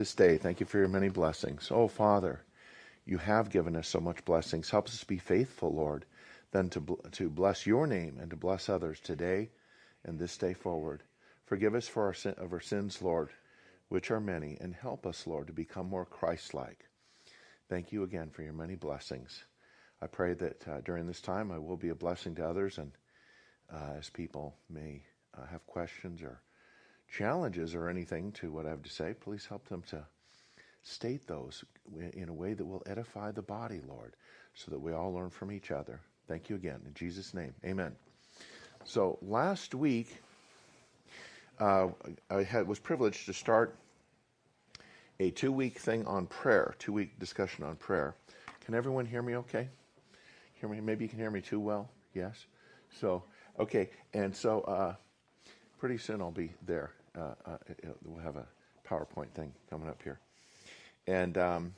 This day. Thank you for your many blessings. Oh, Father, you have given us so much blessings. Help us to be faithful, Lord, then to bless your name and to bless others today and this day forward. Forgive us for our sins, Lord, which are many, and help us, Lord, to become more Christ-like. Thank you again for your many blessings. I pray that during this time I will be a blessing to others, and as people may have questions or challenges or anything to what I have to say, please help them to state those in a way that will edify the body, Lord, so that we all learn from each other. Thank you again. In Jesus' name, amen. So last week, I was privileged to start a 2-week thing on prayer, 2-week discussion on prayer. Can everyone hear me okay? Hear me? Maybe you can hear me too well? Yes? So, okay. And so pretty soon I'll be there. We'll have a PowerPoint thing coming up here. And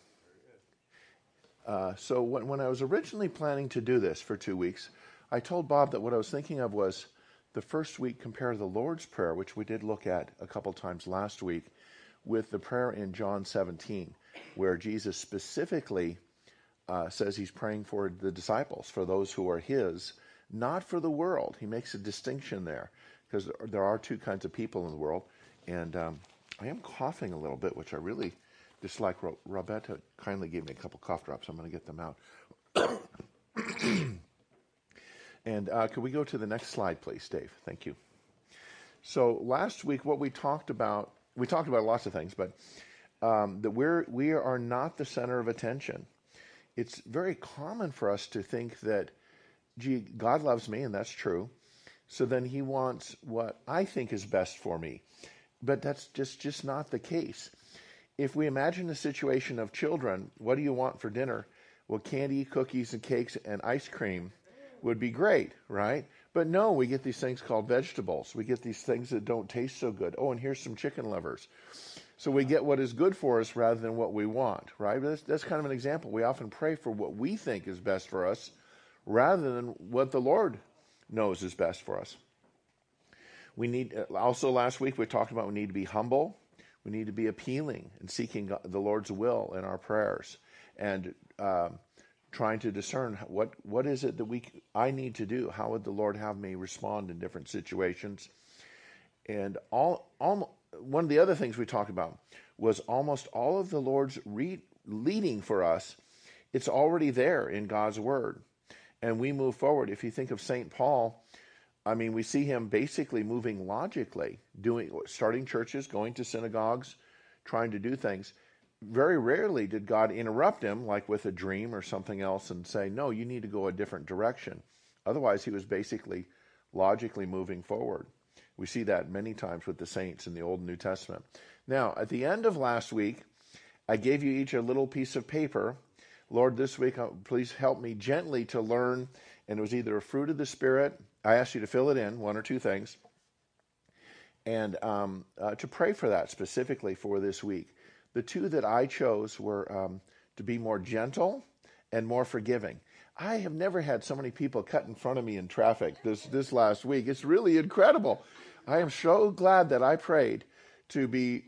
so when I was originally planning to do this for 2 weeks, I told Bob that what I was thinking of was the first week compare the Lord's Prayer, which we did look at a couple times last week, with the prayer in John 17, where Jesus specifically says he's praying for the disciples, for those who are his, not for the world. He makes a distinction there, because there are two kinds of people in the world. And I am coughing a little bit, which I really dislike. Roberta kindly gave me a couple cough drops. I'm going to get them out. And could we go to the next slide, please, Dave? Thank you. So last week, what we talked about lots of things, but that we are not the center of attention. It's very common for us to think that, gee, God loves me, and that's true. So then he wants what I think is best for me. But that's just not the case. If we imagine a situation of children, what do you want for dinner? Well, candy, cookies, and cakes, and ice cream would be great, right? But no, we get these things called vegetables. We get these things that don't taste so good. Oh, and here's some chicken livers. So we get what is good for us rather than what we want, right? That's kind of an example. We often pray for what we think is best for us rather than what the Lord knows is best for us. We need, also last week we talked about we need to be humble. We need to be appealing and seeking the Lord's will in our prayers, and trying to discern what is it that I need to do. How would the Lord have me respond in different situations? And one of the other things we talked about was almost all of the Lord's leading for us. It's already there in God's Word, and we move forward. If you think of St. Paul, I mean, we see him basically moving logically, starting churches, going to synagogues, trying to do things. Very rarely did God interrupt him, like with a dream or something else, and say, no, you need to go a different direction. Otherwise, he was basically logically moving forward. We see that many times with the saints in the Old and New Testament. Now, at the end of last week, I gave you each a little piece of paper. Lord, this week, please help me gently to learn. And it was either a fruit of the Spirit. I asked you to fill it in, one or two things, and to pray for that specifically for this week. The two that I chose were to be more gentle and more forgiving. I have never had so many people cut in front of me in traffic this last week. It's really incredible. I am so glad that I prayed to be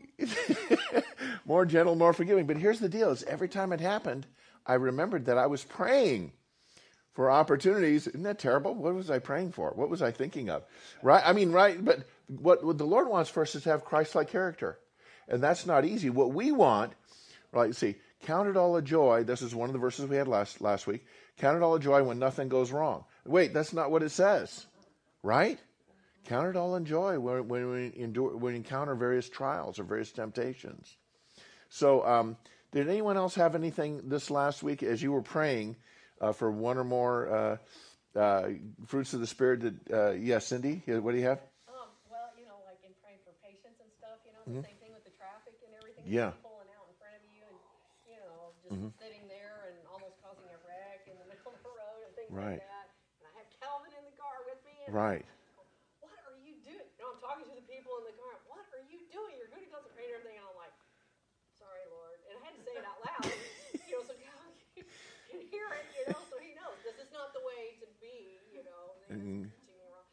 more gentle, more forgiving. But here's the deal, is every time it happened, I remembered that I was praying for opportunities. Isn't that terrible? What was I praying for? What was I thinking of? Right? I mean, right? But what the Lord wants for us is to have Christ-like character. And that's not easy. What we want, right, see, count it all a joy. This is one of the verses we had last week. Count it all a joy when nothing goes wrong. Wait, that's not what it says, right? Count it all a joy when we encounter various trials or various temptations. So did anyone else have anything this last week as you were praying for one or more fruits of the Spirit? Yes, Cindy, what do you have? Well, like in praying for patience and stuff, the same thing with the traffic and everything. Yeah. Pulling out in front of you and, just sitting there and almost causing a wreck in the middle of the road and things Right. like that. And I have Calvin in the car with me. And Right. what are you doing? I'm talking to the people in the car. What are you doing? You're going to concentrate and everything. And I'm like, sorry, Lord. And I had to say it out loud, so Calvin can hear it, so he knows this is not the way to be, teaching me wrong.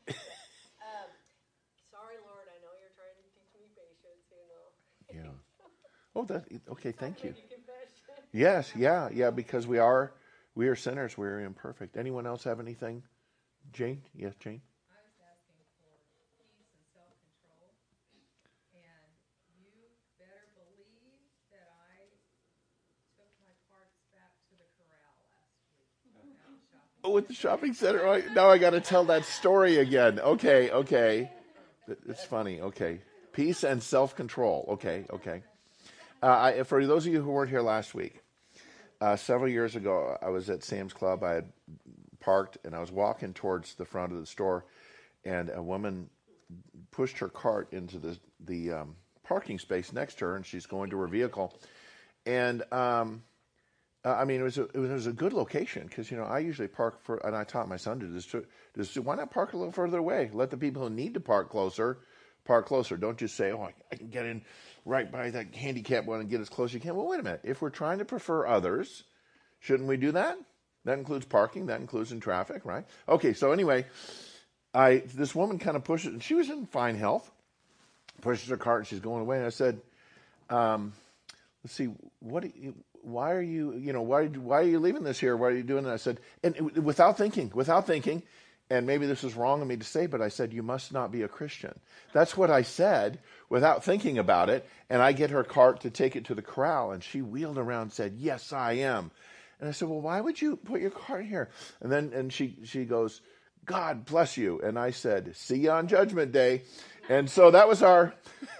But, sorry, Lord, I know you're trying to teach me patience, Yeah. Oh, okay. Thank you. Make a confession. Yes, yeah, because we are sinners. We're imperfect. Anyone else have anything? Jane? Yes, Jane? I was asking for peace and self-control, and you better believe that I took my carts back to the corral last week at the shopping Oh, at the shopping center. Oh, now I got to tell that story again. Okay. It's funny. Okay. Peace and self-control. Okay. For those of you who weren't here last week, several years ago, I was at Sam's Club. I had parked, and I was walking towards the front of the store, and a woman pushed her cart into the parking space next to her, and she's going to her vehicle. And I mean, it was a good location because I usually park and I taught my son to just why not park a little further away? Let the people who need to park closer. Don't just say, oh, I can get in right by that handicap one and get as close as you can. Well, wait a minute. If we're trying to prefer others, shouldn't we do that? That includes parking. That includes in traffic, right? Okay, so anyway, this woman kind of pushes, and she was in fine health, pushes her cart, and she's going away. And I said, let's see, why are you, why are you leaving this here? Why are you doing that? I said, and without thinking, and maybe this is wrong of me to say, but I said, you must not be a Christian. That's what I said without thinking about it. And I get her cart to take it to the corral, and she wheeled around and said, yes, I am. And I said, well, why would you put your cart here? And she goes, God bless you. And I said, see you on Judgment Day. And so that was our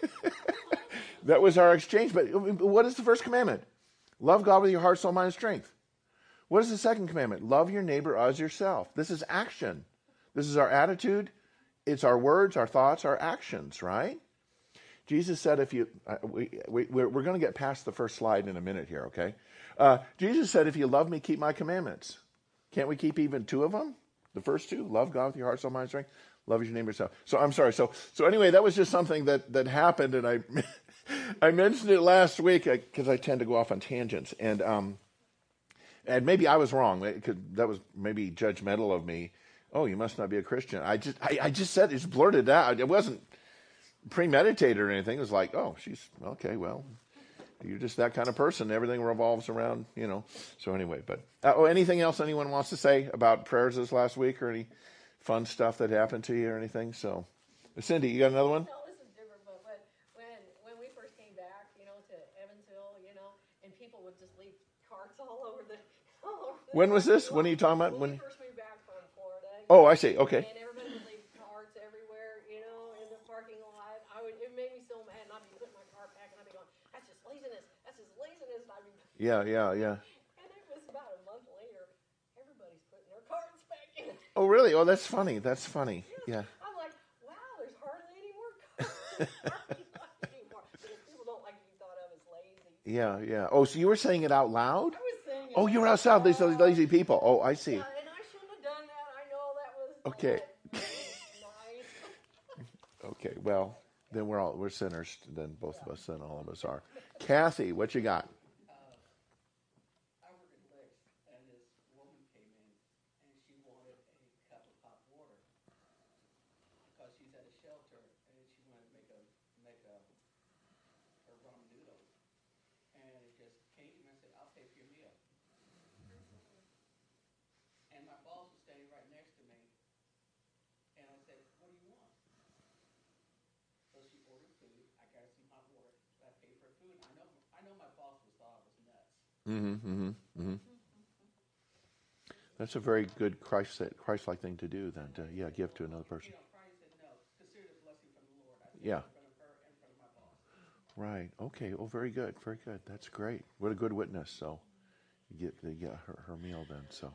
exchange. But what is the first commandment? Love God with your heart, soul, mind, and strength. What is the second commandment? Love your neighbor as yourself. This is action. This is our attitude. It's our words, our thoughts, our actions, right? Jesus said we're going to get past the first slide in a minute here, okay? Jesus said, if you love me, keep my commandments. Can't we keep even two of them? The first two, love God with your heart, soul, mind, and strength. Love your neighbor yourself. So I'm sorry. So anyway, that was just something that happened, and I mentioned it last week because I tend to go off on tangents, and maybe I was wrong. That was maybe judgmental of me. Oh, you must not be a Christian. I just said, it's blurted out. It wasn't premeditated or anything. It was like, oh, she's okay. Well, you're just that kind of person. Everything revolves around, So anyway, but anything else anyone wants to say about prayers this last week, or any fun stuff that happened to you or anything? So, Cindy, you got another one? No, this is different, but when we first came back, to Evansville, and people would just leave carts all over the. When was this? When are you talking about? When we first moved back from Florida. Oh, I see. Okay. And everybody would leave carts everywhere, in the parking lot. It made me so mad, and I'd be putting my cart back, and I'd be going, that's just laziness. And I'd be. Yeah. And it was about a month later, everybody's putting their carts back in. Oh, really? Oh, that's funny. Yeah. I'm like, wow, there's hardly any more carts anymore. Because people don't like to be thought of as lazy. Yeah. Oh, so you were saying it out loud? I was saying it. Oh, you were outside. These lazy people. Oh, I see. Yeah, and I shouldn't have done that. I know that was okay. Nice. Okay. Well, then we're sinners. Then both of us, then all of us are. Kathy, what you got? I work at Licks, and this woman came in, and she wanted a cup of hot water because she's at a shelter, and she wanted to make her ramen noodles. And it just came to me. I said, I'll pay for your meal. And my boss was standing right next to me, and I said, what do you want? So she ordered food. I got her some hot water. I paid for her food. I know my boss thought I was nuts. That's a very good Christ-like thing to do. Then, give to another person. Christ said no. Consider it a blessing from the Lord. I said Yeah. in front of her and in front of my boss. Right. Okay. Oh, very good. That's great. What a good witness. So, you get her meal then. So,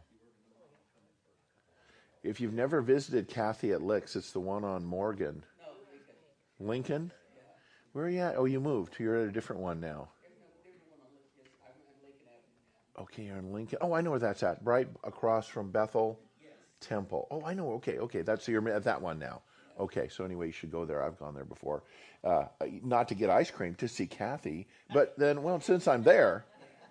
if you've never visited Kathy at Licks, it's the one on Morgan. No, Lincoln? Yeah. Where are you at? Oh, you moved. You're at a different one now. There's one on Lincoln. I'm on Lincoln Avenue now. Okay, you're in Lincoln. Oh, I know where that's at. Right across from Bethel Temple. Oh, I know. Okay. So you're at that one now. Okay, so anyway, you should go there. I've gone there before. Not to get ice cream, to see Kathy. But then, well, since I'm there,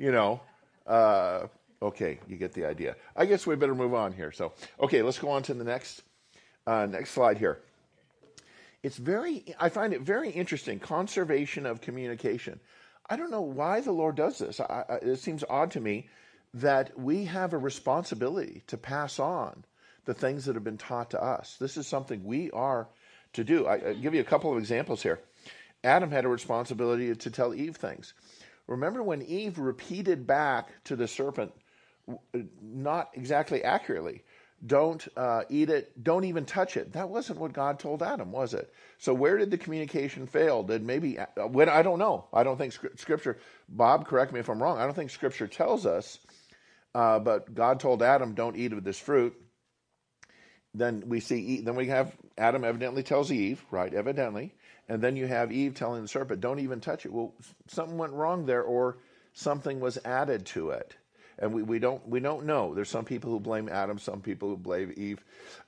okay, you get the idea. I guess we better move on here. So, okay, let's go on to the next slide here. I find it very interesting, conservation of communication. I don't know why the Lord does this. It seems odd to me that we have a responsibility to pass on the things that have been taught to us. This is something we are to do. I'll give you a couple of examples here. Adam had a responsibility to tell Eve things. Remember when Eve repeated back to the serpent, not exactly accurately, don't eat it, don't even touch it. That wasn't what God told Adam, was it? So where did the communication fail? Did maybe, when I don't know. I don't think Scripture, Bob, correct me if I'm wrong, I don't think Scripture tells us, but God told Adam, don't eat of this fruit. Then we have Adam evidently tells Eve, right, evidently, and then you have Eve telling the serpent, don't even touch it. Well, something went wrong there, or something was added to it. And we don't know. There's some people who blame Adam, some people who blame Eve.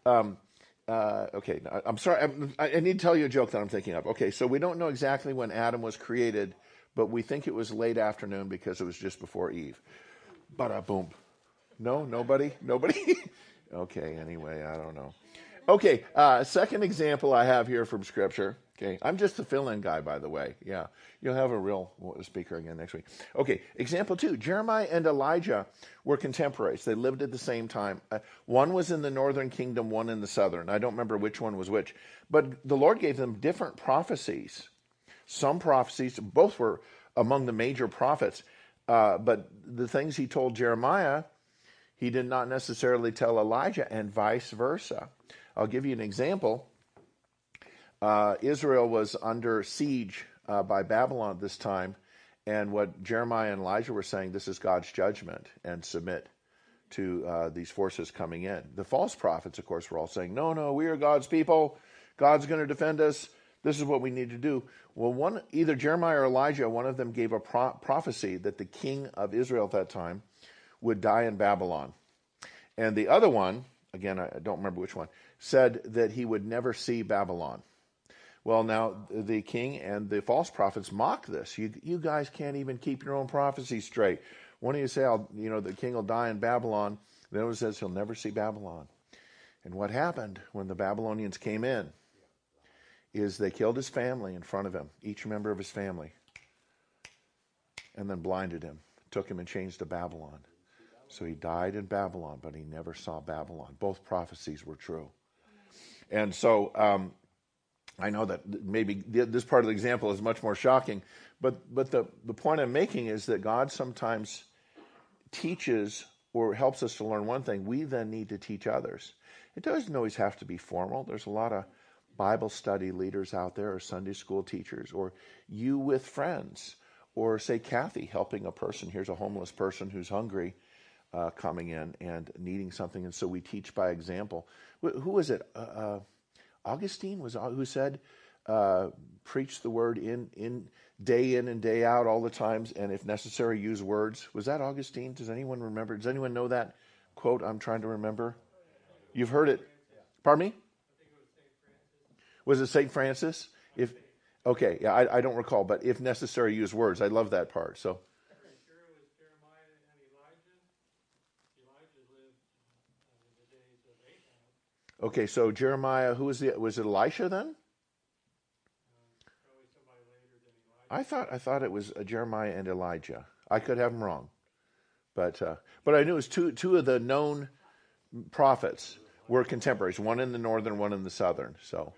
Okay, I'm sorry. I need to tell you a joke that I'm thinking of. Okay, so we don't know exactly when Adam was created, but we think it was late afternoon because it was just before Eve. Bada boom. No, nobody. Okay, anyway, I don't know. Okay, second example I have here from Scripture. Okay, I'm just the fill-in guy, by the way. Yeah, you'll have a real speaker again next week. Okay, example 2. Jeremiah and Elijah were contemporaries. They lived at the same time. One was in the northern kingdom, one in the southern. I don't remember which one was which. But the Lord gave them different prophecies. Some prophecies, both were among the major prophets. But the things he told Jeremiah, he did not necessarily tell Elijah, and vice versa. I'll give you an example. Israel was under siege by Babylon at this time, and what Jeremiah and Elijah were saying, this is God's judgment, and submit to these forces coming in. The false prophets, of course, were all saying, no, we are God's people. God's going to defend us. This is what we need to do. Well, either Jeremiah or Elijah, one of them gave a prophecy that the king of Israel at that time would die in Babylon. And the other one, again, I don't remember which one, said that he would never see Babylon. Well, now the king and the false prophets mock this. You guys can't even keep your own prophecy straight. One of you say, the king will die in Babylon. The other says he'll never see Babylon. And what happened when the Babylonians came in is they killed his family in front of him, each member of his family, and then blinded him, took him and changed to Babylon. So he died in Babylon, but he never saw Babylon. Both prophecies were true. And so I know that maybe this part of the example is much more shocking, but the point I'm making is that God sometimes teaches or helps us to learn one thing. We then need to teach others. It doesn't always have to be formal. There's a lot of Bible study leaders out there, or Sunday school teachers, or you with friends, or say Kathy helping a person. Here's a homeless person who's hungry, coming in and needing something, and so we teach by example. Who was it? Augustine was who said, "Preach the word in and day out, all the times, and if necessary, use words." Was that Augustine? Does anyone remember? Does anyone know that quote? I'm trying to remember. You've heard it. Pardon me? Was it St. Francis? Okay, yeah, I don't recall, but if necessary, use words. I love that part. So. Okay, so Jeremiah, was it Elisha then? I thought it was Jeremiah and Elijah. I could have them wrong, but I knew it was two of the known prophets were contemporaries, one in the northern, one in the southern. So.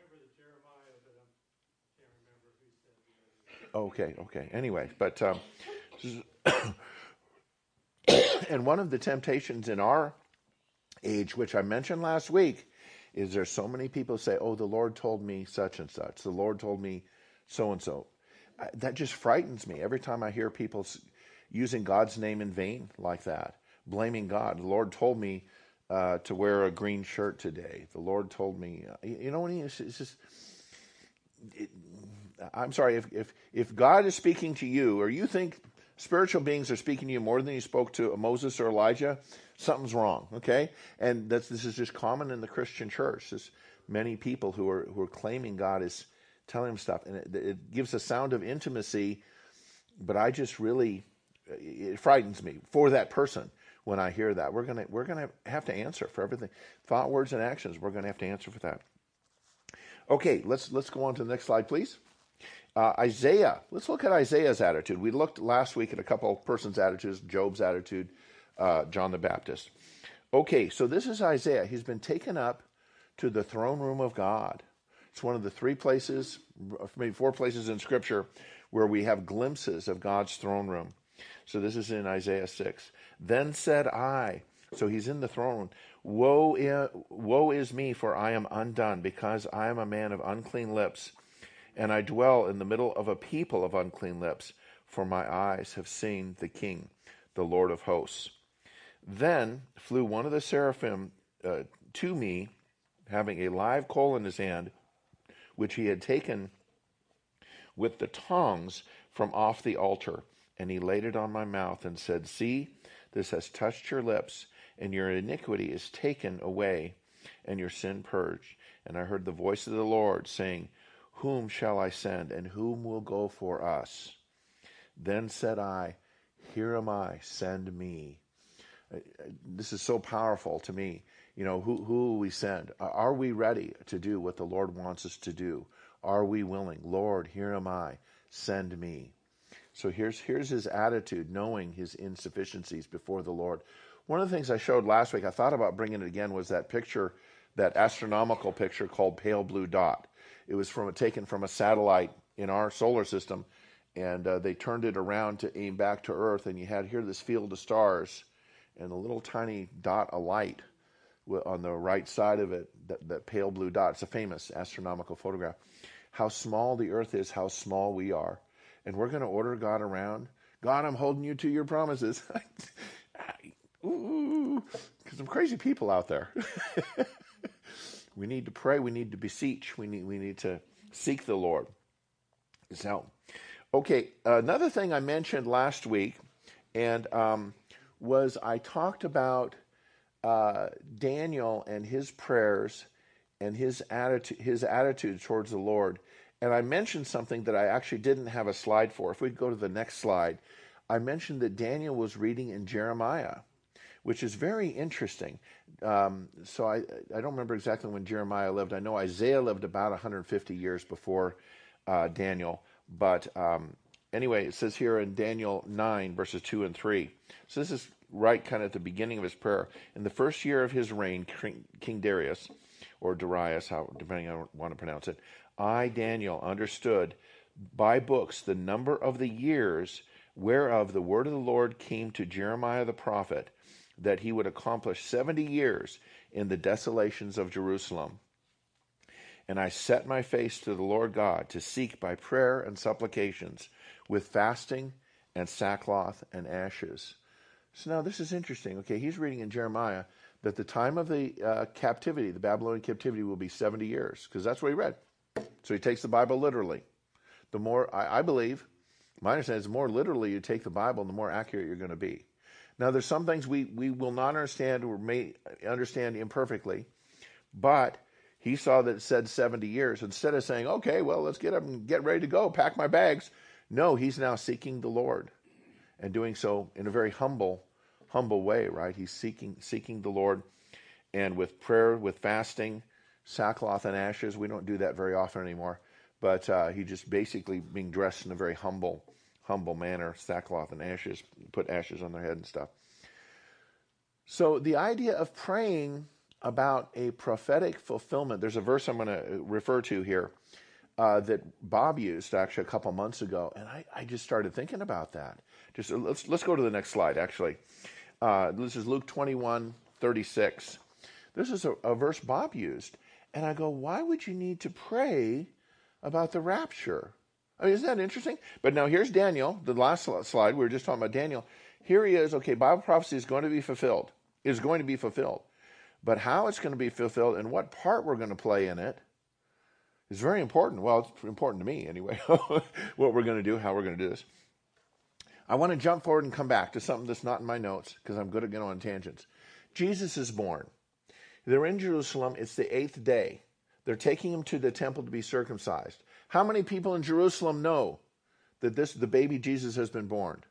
Okay. Anyway, but and one of the temptations in our age, which I mentioned last week, is there so many people say, "Oh, the Lord told me such and such. The Lord told me so and so." That just frightens me every time I hear people using God's name in vain like that, blaming God. The Lord told me to wear a green shirt today. The Lord told me, it's just. I'm sorry, if God is speaking to you, or you think spiritual beings are speaking to you more than he spoke to Moses or Elijah, something's wrong, okay? And this is just common in the Christian church. There's many people who are claiming God is telling them stuff, and it gives a sound of intimacy, but it frightens me for that person when I hear that. We're gonna have to answer for everything. Thought, words, and actions, we're gonna have to answer for that. Okay, let's go on to the next slide, please. Isaiah. Let's look at Isaiah's attitude. We looked last week at a couple of persons' attitudes, Job's attitude, John the Baptist. Okay, so this is Isaiah. He's been taken up to the throne room of God. It's one of the 3 places, maybe 4 places in Scripture where we have glimpses of God's throne room. So this is in Isaiah 6. Then said I, so he's in the throne room, woe is me, for I am undone, because I am a man of unclean lips, and I dwell in the middle of a people of unclean lips, for my eyes have seen the King, the Lord of hosts. Then flew one of the seraphim to me, having a live coal in his hand, which he had taken with the tongs from off the altar. And he laid it on my mouth and said, See, this has touched your lips, and your iniquity is taken away, and your sin purged. And I heard the voice of the Lord saying, Whom shall I send, and whom will go for us? Then said I, Here am I, send me. This is so powerful to me. You know, who will we send? Are we ready to do what the Lord wants us to do? Are we willing? Lord, here am I, send me. So here's his attitude, knowing his insufficiencies before the Lord. One of the things I showed last week, I thought about bringing it again, was that picture, that astronomical picture called Pale Blue Dot. It was taken from a satellite in our solar system, and they turned it around to aim back to Earth, and you had here this field of stars, and a little tiny dot of light on the right side of it, that pale blue dot. It's a famous astronomical photograph. How small the Earth is, how small we are. And we're going to order God around. God, I'm holding you to your promises. Because some crazy people out there. We need to pray. We need to beseech. We need to seek the Lord. His help. Okay, another thing I mentioned last week, and was I talked about Daniel and his prayers and his attitude towards the Lord. And I mentioned something that I actually didn't have a slide for. If we go to the next slide, I mentioned that Daniel was reading in Jeremiah, which is very interesting. So I don't remember exactly when Jeremiah lived. I know Isaiah lived about 150 years before Daniel. But anyway, it says here in Daniel 9, verses 2 and 3. So this is right kind of at the beginning of his prayer. In the first year of his reign, King Darius, or Darius, depending on how you want to pronounce it, I, Daniel, understood by books the number of the years whereof the word of the Lord came to Jeremiah the prophet, that he would accomplish 70 years in the desolations of Jerusalem. And I set my face to the Lord God to seek by prayer and supplications with fasting and sackcloth and ashes. So now this is interesting. Okay, he's reading in Jeremiah that the time of the captivity, the Babylonian captivity, will be 70 years, because that's what he read. So he takes the Bible literally. The more, I believe, my understanding is the more literally you take the Bible, the more accurate you're going to be. Now, there's some things we will not understand or may understand imperfectly, but he saw that it said 70 years. Instead of saying, okay, well, let's get up and get ready to go, pack my bags. No, he's now seeking the Lord and doing so in a very humble way, right? He's seeking the Lord, and with prayer, with fasting, sackcloth and ashes. We don't do that very often anymore, but he just basically being dressed in a very humble manner, sackcloth and ashes, put ashes on their head and stuff. So the idea of praying about a prophetic fulfillment, there's a verse I'm going to refer to here that Bob used actually a couple months ago, and I just started thinking about that. Just let's go to the next slide, actually. This is Luke 21:36. This is a verse Bob used. And I go, why would you need to pray about the rapture? I mean, isn't that interesting? But now here's Daniel, the last slide. We were just talking about Daniel. Here he is. Okay, Bible prophecy is going to be fulfilled. Is going to be fulfilled. But how it's going to be fulfilled and what part we're going to play in it is very important. Well, it's important to me anyway, what we're going to do, how we're going to do this. I want to jump forward and come back to something that's not in my notes, because I'm good at getting on tangents. Jesus is born. They're in Jerusalem. It's the 8th day. They're taking him to the temple to be circumcised. How many people in Jerusalem know that the baby Jesus has been born?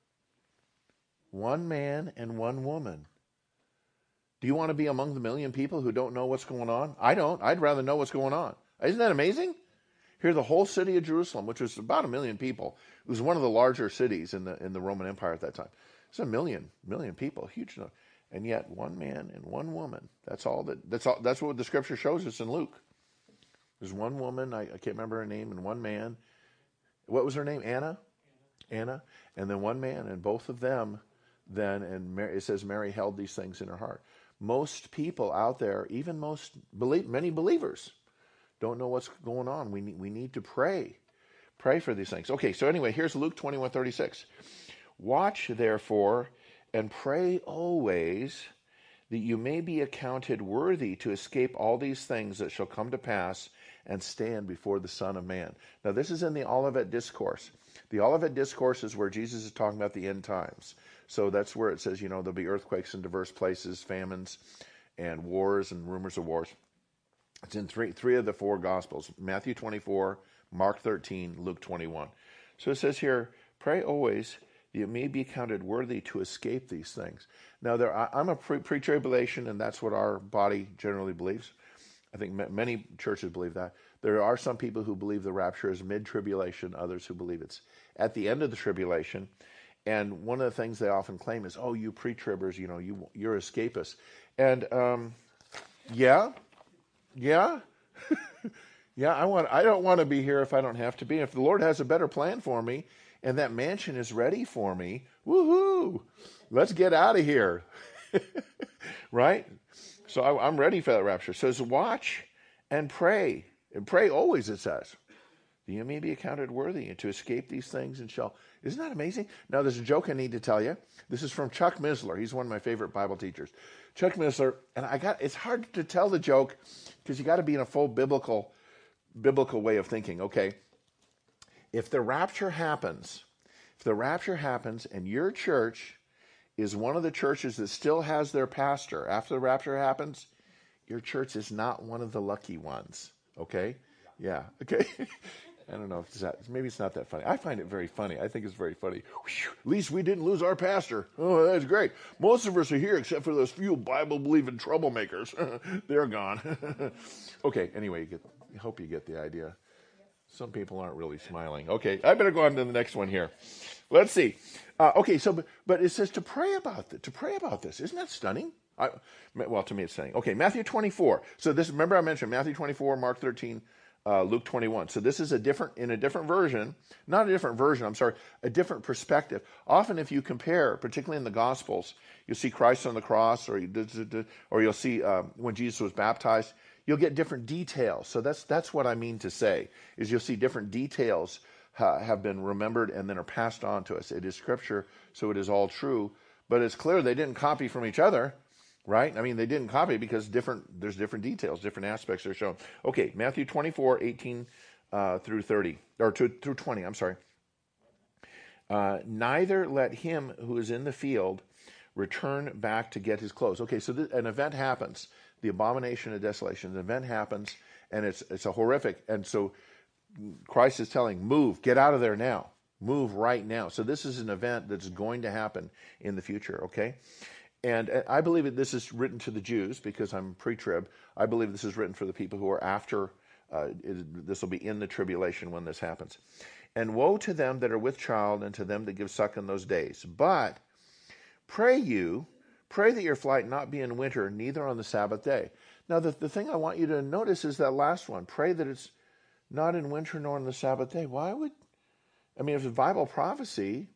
One man and one woman. Do you want to be among the million people who don't know what's going on? I don't. I'd rather know what's going on. Isn't that amazing? Here, the whole city of Jerusalem, which was about 1 million people, it was one of the larger cities in the Roman Empire at that time. It's 1 million people, huge number. And yet, one man and one woman. That's what the scripture shows us in Luke. There's one woman, I can't remember her name, and one man. What was her name? Anna? Anna. And then one man, and both of them then, and Mary, it says Mary held these things in her heart. Most people out there, even many believers, don't know what's going on. We need to pray. Pray for these things. Okay, so anyway, here's Luke 21:36. Watch, therefore, and pray always, that you may be accounted worthy to escape all these things that shall come to pass and stand before the Son of Man. Now, this is in the Olivet Discourse. The Olivet Discourse is where Jesus is talking about the end times. So that's where it says, there'll be earthquakes in diverse places, famines, and wars and rumors of wars. It's in three of the four Gospels, Matthew 24, Mark 13, Luke 21. So it says here, pray always that you may be counted worthy to escape these things. Now, I'm a pre-tribulation, and that's what our body generally believes. I think many churches believe that. There are some people who believe the rapture is mid-tribulation, others who believe it's at the end of the tribulation. And one of the things they often claim is, oh, you pre-tribbers, you're escapists. And yeah. Yeah, I don't want to be here if I don't have to be. If the Lord has a better plan for me and that mansion is ready for me, woohoo, let's get out of here. Right? So I'm ready for that rapture. So it's watch and pray. And pray always, it says. You may be accounted worthy to escape these things and shall. Isn't that amazing? Now, there's a joke I need to tell you. This is from Chuck Missler. He's one of my favorite Bible teachers. Chuck Missler, and it's hard to tell the joke because you got to be in a full biblical way of thinking. Okay, if the rapture happens and your church is one of the churches that still has their pastor after the rapture happens, your church is not one of the lucky ones. Okay? Yeah. Okay. I don't know if maybe it's not that funny. I find it very funny. I think it's very funny. Whew, at least we didn't lose our pastor. Oh, that's great. Most of us are here except for those few Bible-believing troublemakers. They're gone. Okay, anyway, I hope you get the idea. Some people aren't really smiling. Okay, I better go on to the next one here. Let's see. Okay, so but it says to pray about this. Isn't that stunning? Well, to me it's stunning. Okay, Matthew 24. So this, remember I mentioned Matthew 24, Mark 13, Luke 21. So this is a different perspective. Often if you compare, particularly in the Gospels, you'll see Christ on the cross, or you'll see when Jesus was baptized, you'll get different details. So that's what I mean to say, is you'll see different details have been remembered and then are passed on to us. It is Scripture, so it is all true. But it's clear they didn't copy from each other. Right? I mean, they didn't copy because there's different details, different aspects are shown. Okay, Matthew 24, 18 through 30, or through 20, I'm sorry. Neither let him who is in the field return back to get his clothes. Okay, so an event happens, the abomination of desolation, an event happens, and it's a horrific, and so Christ is telling, move, get out of there now. Move right now. So this is an event that's going to happen in the future, okay? And I believe that this is written to the Jews because I'm pre-trib. I believe this is written for the people who are after. This will be in the tribulation when this happens. And woe to them that are with child and to them that give suck in those days. But pray that your flight not be in winter, neither on the Sabbath day. Now, the thing I want you to notice is that last one. Pray that it's not in winter nor on the Sabbath day. If it's Bible prophecy,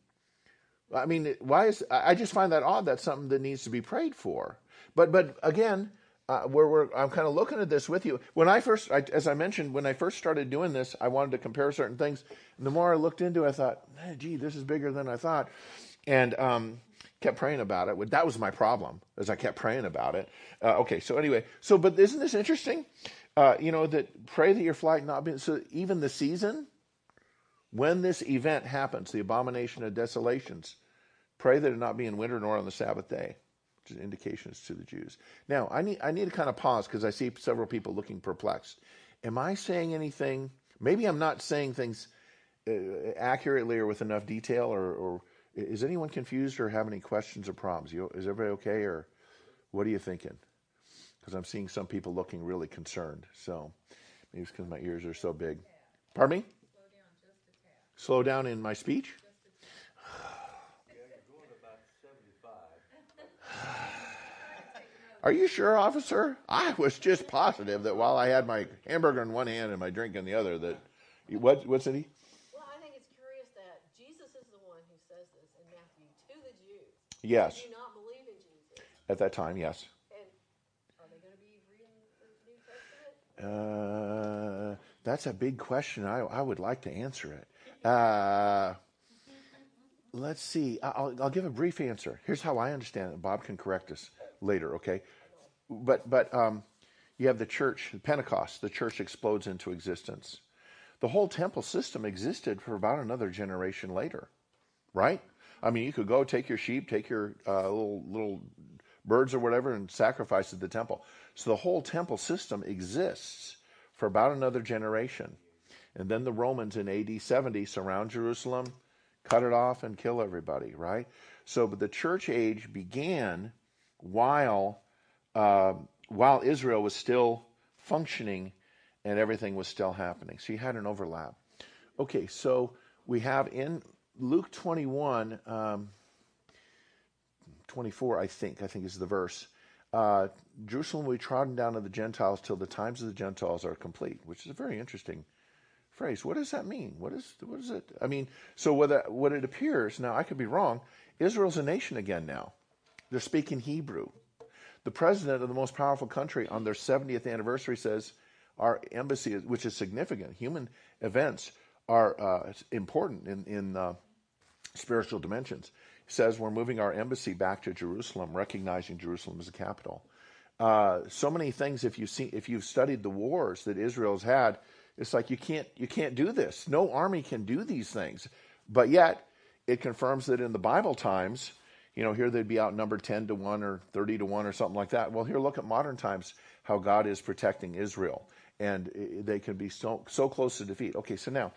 I just find that odd. That's something that needs to be prayed for. But again, I'm kind of looking at this with you. As I mentioned, when I first started doing this, I wanted to compare certain things. And the more I looked into it, I thought, gee, this is bigger than I thought. And kept praying about it. That was my problem, as I kept praying about it. Okay, so anyway. But isn't this interesting? That pray that your flight not be... So even the season, when this event happens, the abomination of desolations, pray that it not be in winter nor on the Sabbath day, which is indications to the Jews. Now, I need to kind of pause because I see several people looking perplexed. Am I saying anything? Maybe I'm not saying things accurately or with enough detail, or is anyone confused or have any questions or problems? Is everybody okay, or what are you thinking? Because I'm seeing some people looking really concerned. So maybe it's because my ears are so big. Pardon me? Slow down just a tad. Slow down in my speech? Just a tad. Yeah, you're going about 75. Are you sure, officer? I was just positive that while I had my hamburger in one hand and my drink in the other, that what's it? Well, I think it's curious that Jesus is the one who says this in Matthew to the Jews. Yes. They do not believe in Jesus. At that time, yes. And are they going to be reading the New Testament? That's a big question. I would like to answer it. Let's see. I'll give a brief answer. Here's how I understand it. Bob can correct us later, okay? But you have the church, Pentecost. The church explodes into existence. The whole temple system existed for about another generation later, right? I mean, you could go take your sheep, take your little birds or whatever, and sacrifice at the temple. So the whole temple system exists for about another generation. And then the Romans in AD 70 surround Jerusalem, cut it off, and kill everybody, right? So but the church age began while Israel was still functioning and everything was still happening. So you had an overlap. Okay, so we have in Luke 21, 24, I think is the verse. Jerusalem will be trodden down of the Gentiles till the times of the Gentiles are complete, which is a very interesting phrase. What does that mean? What is it? I mean, so what it appears, now I could be wrong, Israel's a nation again now. They're speaking Hebrew. The president of the most powerful country on their 70th anniversary says our embassy, which is significant, human events are important in spiritual dimensions. He says we're moving our embassy back to Jerusalem, recognizing Jerusalem as a capital. So many things. If you've studied the wars that Israel's had, it's like you can't do this. No army can do these things. But yet, it confirms that in the Bible times, here they'd be outnumbered 10-1 or 30-1 or something like that. Well, here look at modern times how God is protecting Israel, and they can be so close to defeat. Okay, so now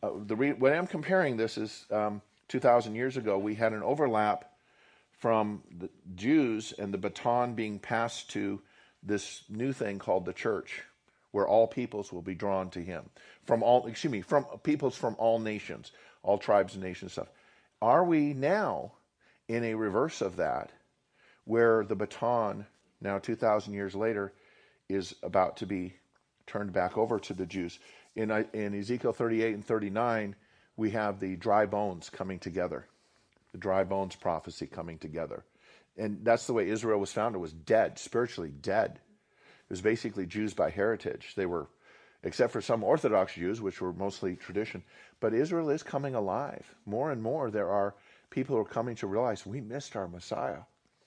when I'm comparing this is 2,000 years ago, we had an overlap from the Jews and the baton being passed to this new thing called the church, where all peoples will be drawn to him. From peoples from all nations, all tribes and nations stuff. Are we now in a reverse of that, where the baton, now 2,000 years later, is about to be turned back over to the Jews? In Ezekiel 38 and 39, we have the dry bones coming together. The dry bones prophecy coming together. And that's the way Israel was founded, was dead, spiritually dead. It was basically Jews by heritage. They were, except for some Orthodox Jews, which were mostly tradition. But Israel is coming alive. More and more there are people who are coming to realize we missed our Messiah.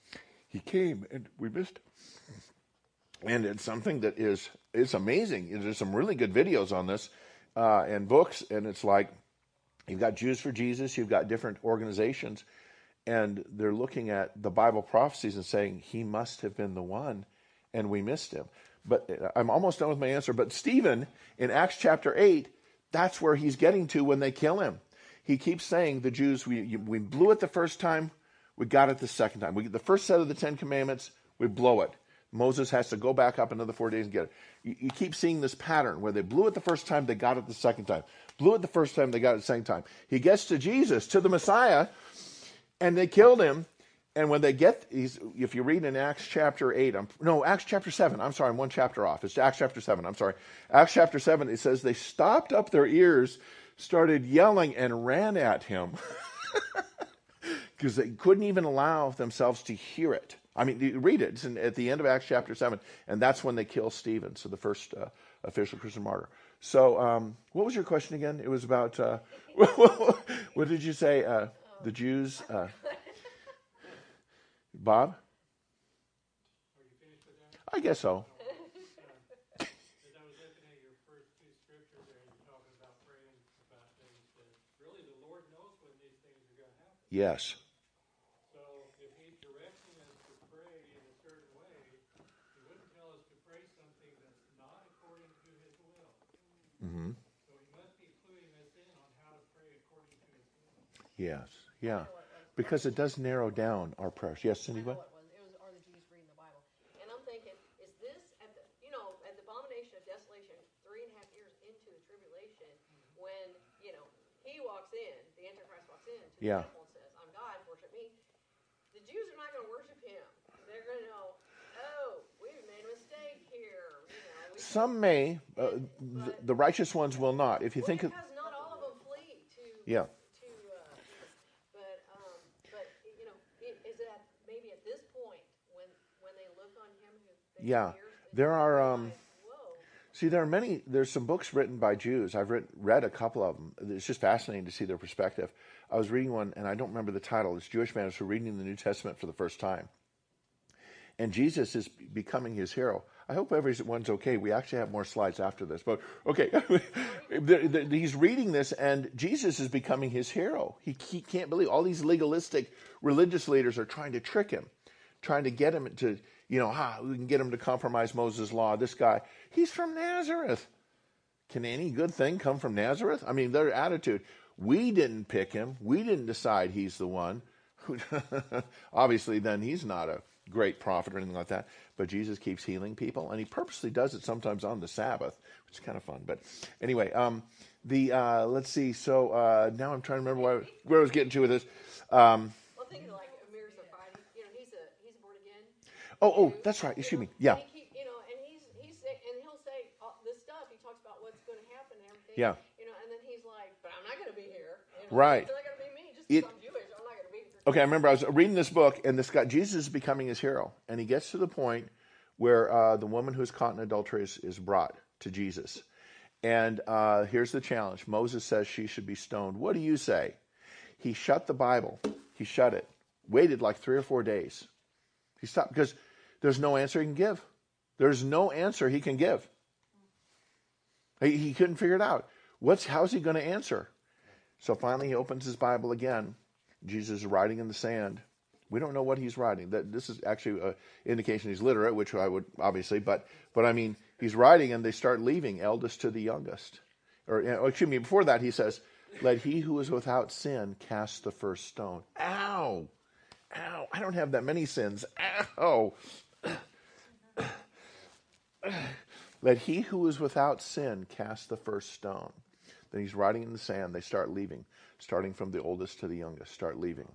He came and we missed him. And it's something that it's amazing. There's some really good videos on this and books. And it's like, you've got Jews for Jesus. You've got different organizations. And they're looking at the Bible prophecies and saying, he must have been the one. And we missed him. But I'm almost done with my answer. But Stephen, in Acts chapter 8, that's where he's getting to when they kill him. He keeps saying, the Jews, we blew it the first time, we got it the second time. We get the first set of the 10 Commandments, we blow it. Moses has to go back up another 4 days and get it. You keep seeing this pattern where they blew it the first time, they got it the second time. Blew it the first time, they got it the second time. He gets to Jesus, to the Messiah, and they killed him. And when they get, if you read in Acts chapter 8, Acts chapter 7, I'm sorry, I'm one chapter off. It's Acts chapter 7, I'm sorry. Acts chapter 7, it says they stopped up their ears, started yelling, and ran at him. Because they couldn't even allow themselves to hear it. I mean, you read it. It's at the end of Acts chapter 7, and that's when they kill Stephen, so the first official Christian martyr. So what was your question again? It was about, what did you say? The Jews? Bob? Are you finished with that? I guess so. As I was looking at your first two scriptures there, you're talking about praying about things that really the Lord knows when these things are going to happen. Yes. So if he's directing us to pray in a certain way, he wouldn't tell us to pray something that's not according to his will. Mm-hmm. So he must be cluing us in on how to pray according to his will. Yes. Yeah. Because it does narrow down our prayers. Yes, Cindy? I know What? it was. Are the Jews reading the Bible? And I'm thinking, is this at the abomination of desolation, 3.5 years into the tribulation? in, the Antichrist walks in to the Yeah. temple and says, I'm God, worship me, the Jews are not going to worship him. They're going to know, oh, we've made a mistake here. We Some may, but the righteous ones will not. If you well, think, because not all of them flee to yeah, but is that maybe at this point when they look on him who they yeah, pierced, there are. realize, whoa, See, there are many. There's some books written by Jews. I've read a couple of them. It's just fascinating to see their perspective. I was reading one, and I don't remember the title. It's Jewish man who's reading the New Testament for the first time, and Jesus is becoming his hero. I hope everyone's okay. We actually have more slides after this, but okay. He's reading this, and Jesus is becoming his hero. He can't believe all these legalistic religious leaders are trying to trick him, trying to get him to, we can get him to compromise Moses' law. This guy, he's from Nazareth. Can any good thing come from Nazareth? I mean, their attitude. We didn't pick him. We didn't decide he's the one. Obviously, then he's not a great prophet or anything like that. But Jesus keeps healing people, and he purposely does it sometimes on the Sabbath, which is kind of fun. But anyway, let's see. So now I'm trying to remember where I was getting to with this. well, think of like Amir Safadi. He's born again. Oh, that's right. Excuse me. Yeah. And he's and he'll say this stuff. He talks about what's going to happen and everything. Yeah. And then he's like, but I'm not going to be here. Right. It's not going to be me. Just because I'm Jewish, I'm not going to be here. Okay, I remember I was reading this book, and this guy, Jesus is becoming his hero. And he gets to the point where the woman who's caught in adultery is brought to Jesus. And here's the challenge. Moses says she should be stoned. What do you say? He shut the Bible. He shut it. Waited like 3 or 4 days. He stopped because there's no answer he can give. There's no answer he can give. He couldn't figure it out. How's he going to answer? So finally he opens his Bible again. Jesus is writing in the sand. We don't know what he's writing. This is actually an indication he's literate, which I would obviously, but I mean, he's writing and they start leaving, eldest to the youngest. Or excuse me, before that he says, let he who is without sin cast the first stone. Ow! Ow! I don't have that many sins. Ow! Let he who is without sin cast the first stone. Then he's writing in the sand. They start leaving, starting from the oldest to the youngest, start leaving.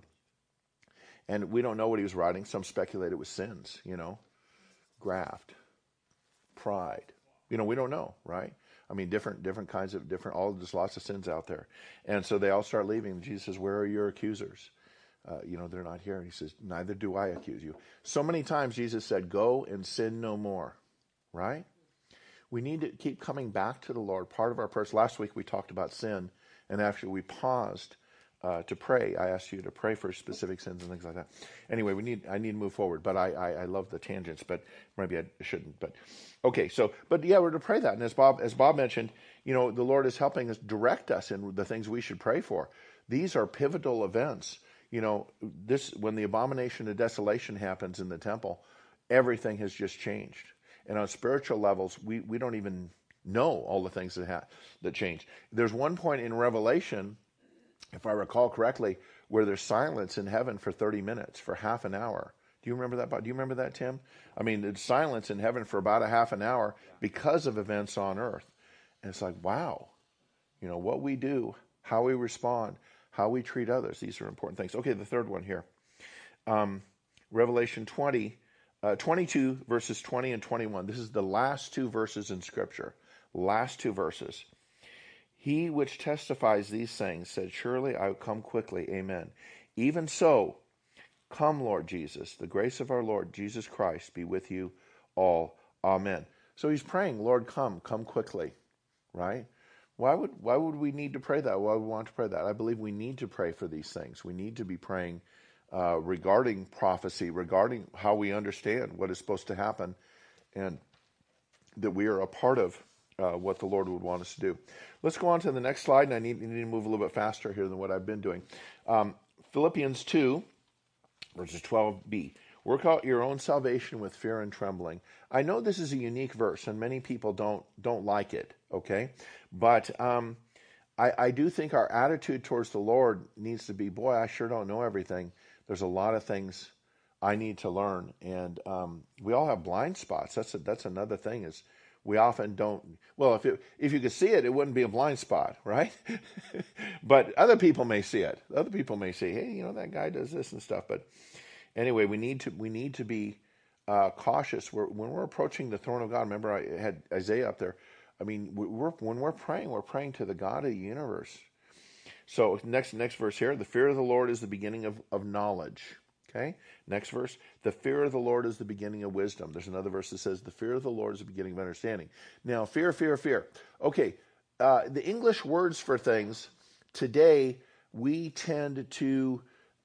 And we don't know what he was writing. Some speculate it was sins, graft, pride. We don't know, right? I mean, different kinds of there's lots of sins out there. And so they all start leaving. Jesus says, where are your accusers? They're not here. And he says, neither do I accuse you. So many times Jesus said, go and sin no more, right? We need to keep coming back to the Lord. Part of our prayers, last week we talked about sin, and actually we paused to pray. I asked you to pray for specific sins and things like that. Anyway, I need to move forward, but I love the tangents, but maybe I shouldn't. But okay, we're to pray that. And as Bob mentioned, the Lord is helping us direct us in the things we should pray for. These are pivotal events. When the abomination of desolation happens in the temple, everything has just changed. And on spiritual levels, we don't even know all the things that change. There's one point in Revelation, if I recall correctly, where there's silence in heaven for 30 minutes, for half an hour. Do you remember that? Do you remember that, Tim? I mean, it's silence in heaven for about a half an hour because of events on earth. And it's like, wow, what we do, how we respond, how we treat others. These are important things. Okay, the third one here. Revelation 22, verses 20 and 21. This is the last 2 verses in Scripture. Last 2 verses. He which testifies these things said, surely I will come quickly. Amen. Even so, come, Lord Jesus. The grace of our Lord Jesus Christ be with you all. Amen. So he's praying, Lord, come quickly. Right? Why would we need to pray that? Why would we want to pray that? I believe we need to pray for these things. We need to be praying regarding prophecy, regarding how we understand what is supposed to happen, and that we are a part of what the Lord would want us to do. Let's go on to the next slide, and I need to move a little bit faster here than what I've been doing. Philippians 2, verses 12b. Work out your own salvation with fear and trembling. I know this is a unique verse, and many people don't like it, okay? But I do think our attitude towards the Lord needs to be, boy, I sure don't know everything. There's a lot of things I need to learn, and we all have blind spots. That's another thing is we often don't. Well, if you could see it, it wouldn't be a blind spot, right? But other people may see it. Other people may say, hey, that guy does this and stuff. But anyway, we need to be cautious. When we're approaching the throne of God. Remember, I had Isaiah up there. I mean, when we're praying to the God of the universe. So next verse here, the fear of the Lord is the beginning of knowledge. Okay, next verse, the fear of the Lord is the beginning of wisdom. There's another verse that says the fear of the Lord is the beginning of understanding. Now, fear. Okay, the English words for things today, we tend to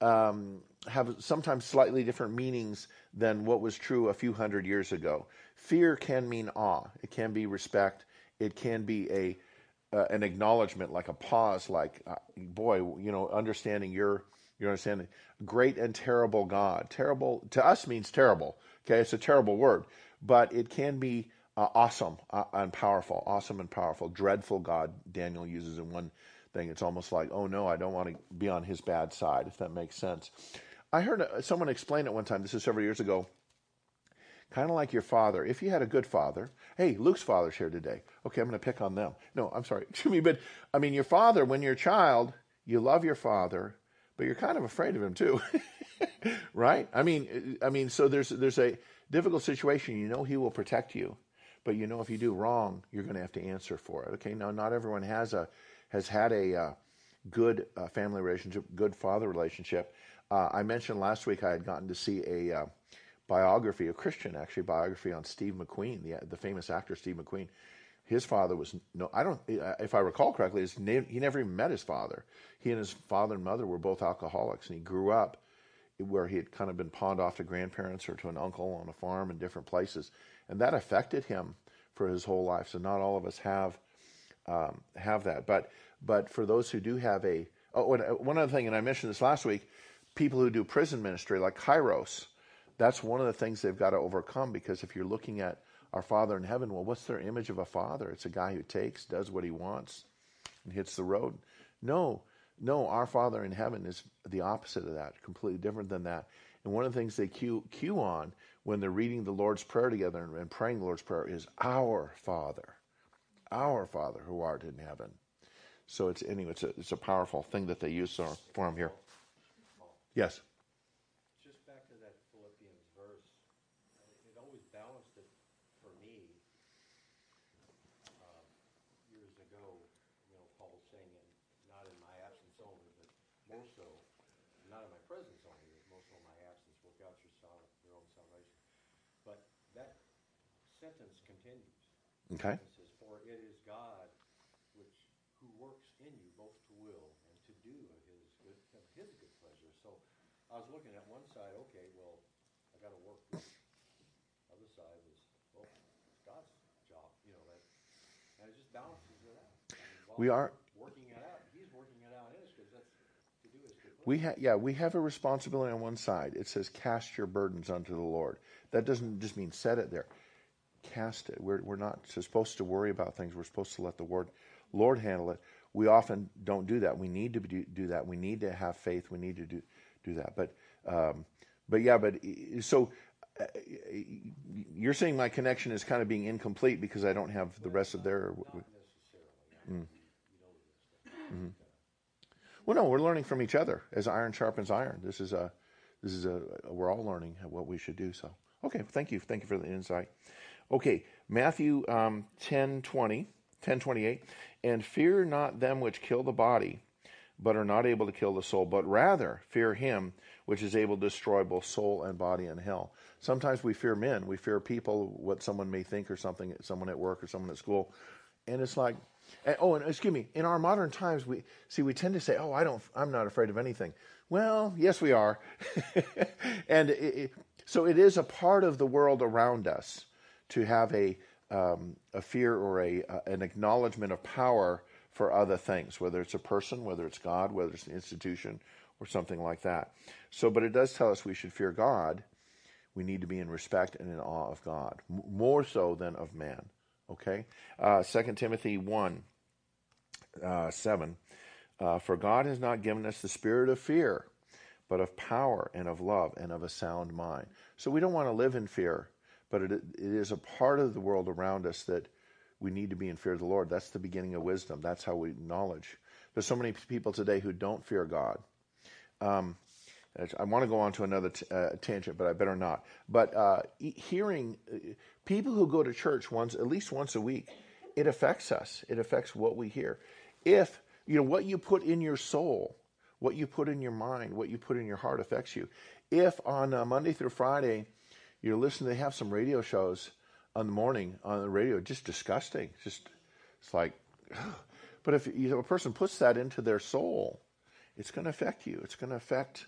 have sometimes slightly different meanings than what was true a few hundred years ago. Fear can mean awe. It can be respect. It can be an acknowledgement, like a pause, like, boy, understanding your understanding. Great and terrible God. Terrible to us means terrible. Okay, it's a terrible word, but it can be awesome and powerful. Awesome and powerful. Dreadful God, Daniel uses in one thing. It's almost like, oh no, I don't want to be on his bad side, if that makes sense. I heard someone explain it one time. This is several years ago. Kind of like your father. If you had a good father, hey, Luke's father's here today. Okay, I'm going to pick on them. No, I'm sorry. Excuse me, but I mean, your father, when you're a child, you love your father, but you're kind of afraid of him too, right? I mean, so there's a difficult situation. He will protect you, but if you do wrong, you're going to have to answer for it. Okay, now not everyone has had a good family relationship, good father relationship. I mentioned last week I had gotten to see a biography, a Christian biography on Steve McQueen, the famous actor Steve McQueen. His father was if I recall correctly, he never even met his father. He and his father and mother were both alcoholics, and he grew up where he had kind of been pawned off to grandparents or to an uncle on a farm in different places, and that affected him for his whole life. So not all of us have that, but for those who do have one other thing, and I mentioned this last week, people who do prison ministry like Kairos. That's one of the things they've got to overcome, because if you're looking at our Father in heaven, well, what's their image of a father? It's a guy who does what he wants, and hits the road. No, our Father in heaven is the opposite of that, completely different than that. And one of the things they cue on when they're reading the Lord's Prayer together and praying the Lord's Prayer is our Father who art in heaven. So it's a powerful thing that they use for him here. Yes. Sentence continues. Okay. It says, for it is God who works in you both to will and to do of his good pleasure. So I was looking at one side, okay, well, I got to work this. Other side is, well, it's God's job, and it just balances it out. We are working it out. He's working it out in us because that's to do his good pleasure. We have a responsibility on one side. It says, cast your burdens unto the Lord. That doesn't just mean set it there. Cast it. We're not supposed to worry about things. We're supposed to let the Lord handle it. We often don't do that. We need to do that. We need to have faith. We need to do that. So you're saying my connection is kind of being incomplete because I don't have the rest of their. Not necessarily. Mm-hmm. Well, no, we're learning from each other as iron sharpens iron. This is we're all learning what we should do. So, okay, thank you for the insight. Okay, Matthew 10:28, and fear not them which kill the body, but are not able to kill the soul, but rather fear him which is able to destroy both soul and body in hell. Sometimes we fear men, we fear people, what someone may think or something, someone at work or someone at school, and it's like, and excuse me, in our modern times, we tend to say, I'm not afraid of anything. Well, yes, we are, and so it is a part of the world around us to have a fear or an acknowledgement of power for other things, whether it's a person, whether it's God, whether it's an institution, or something like that. So, but it does tell us we should fear God. We need to be in respect and in awe of God, more so than of man. Okay? 2 Timothy 1:7. For God has not given us the spirit of fear, but of power and of love and of a sound mind. So we don't want to live in fear, but it is a part of the world around us that we need to be in fear of the Lord. That's the beginning of wisdom. That's how we knowledge. There's so many people today who don't fear God. I want to go on to another tangent, but I better not. But hearing people who go to church at least once a week, it affects us. It affects what we hear. If what you put in your soul, what you put in your mind, what you put in your heart affects you. If on Monday through Friday you're listening, they have some radio shows on the morning on the radio, just disgusting. It's like, ugh. But if a person puts that into their soul, it's going to affect you. It's going to affect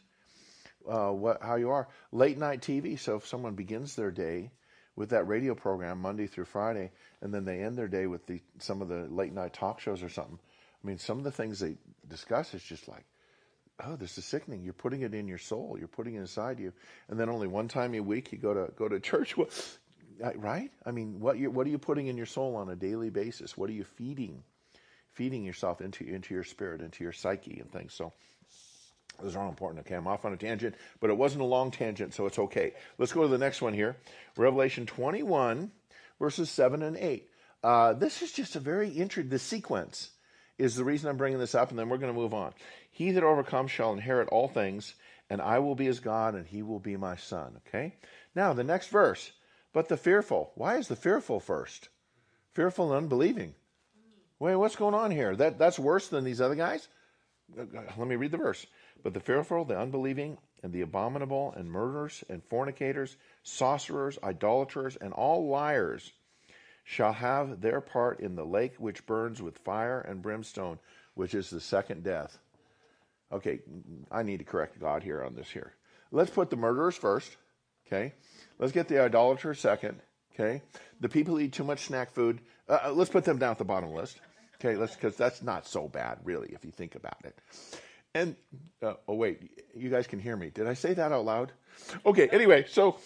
how you are. Late night TV. So if someone begins their day with that radio program Monday through Friday, and then they end their day with some of the late night talk shows or something, I mean, some of the things they discuss is just like, oh, this is sickening. You're putting it in your soul. You're putting it inside you, and then only one time a week you go to church. Well, right? I mean, what are you putting in your soul on a daily basis? What are you feeding yourself into your spirit, into your psyche and things? So those are all important. Okay, I'm off on a tangent, but it wasn't a long tangent, so it's okay. Let's go to the next one here. Revelation 21, verses 7 and 8. This is just a very interesting, the sequence is the reason I'm bringing this up, and then we're going to move on. He that overcomes shall inherit all things, and I will be his God, and he will be my son. Okay? Now, the next verse. But the fearful. Why is the fearful first? Fearful and unbelieving. Wait, what's going on here? That's worse than these other guys? Let me read the verse. But the fearful, the unbelieving, and the abominable, and murderers, and fornicators, sorcerers, idolaters, and all liars shall have their part in the lake which burns with fire and brimstone, which is the second death. Okay, I need to correct God here on this here. Let's put the murderers first, okay? Let's get the idolaters second, okay? The people who eat too much snack food, let's put them down at the bottom of the list, okay? Because that's not so bad, really, if you think about it. And, oh wait, you guys can hear me. Did I say that out loud? Okay, anyway, so,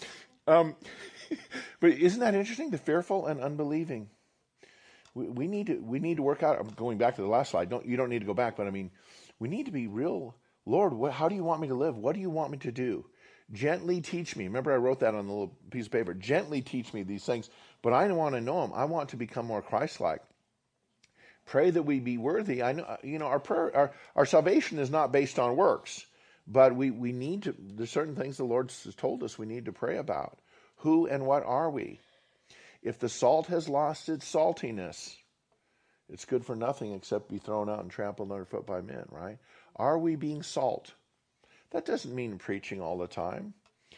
but isn't that interesting? The fearful and unbelieving. We need to work out. I'm going back to the last slide. You don't need to go back, but I mean, we need to be real. Lord, how do you want me to live? What do you want me to do? Gently teach me. Remember, I wrote that on the little piece of paper. Gently teach me these things, but I want to know them. I want to become more Christ-like. Pray that we be worthy. I know, our prayer, our salvation is not based on works, but we need to. There's certain things the Lord has told us we need to pray about. Who and what are we? If the salt has lost its saltiness, it's good for nothing except be thrown out and trampled underfoot by men, right? Are we being salt? That doesn't mean preaching all the time.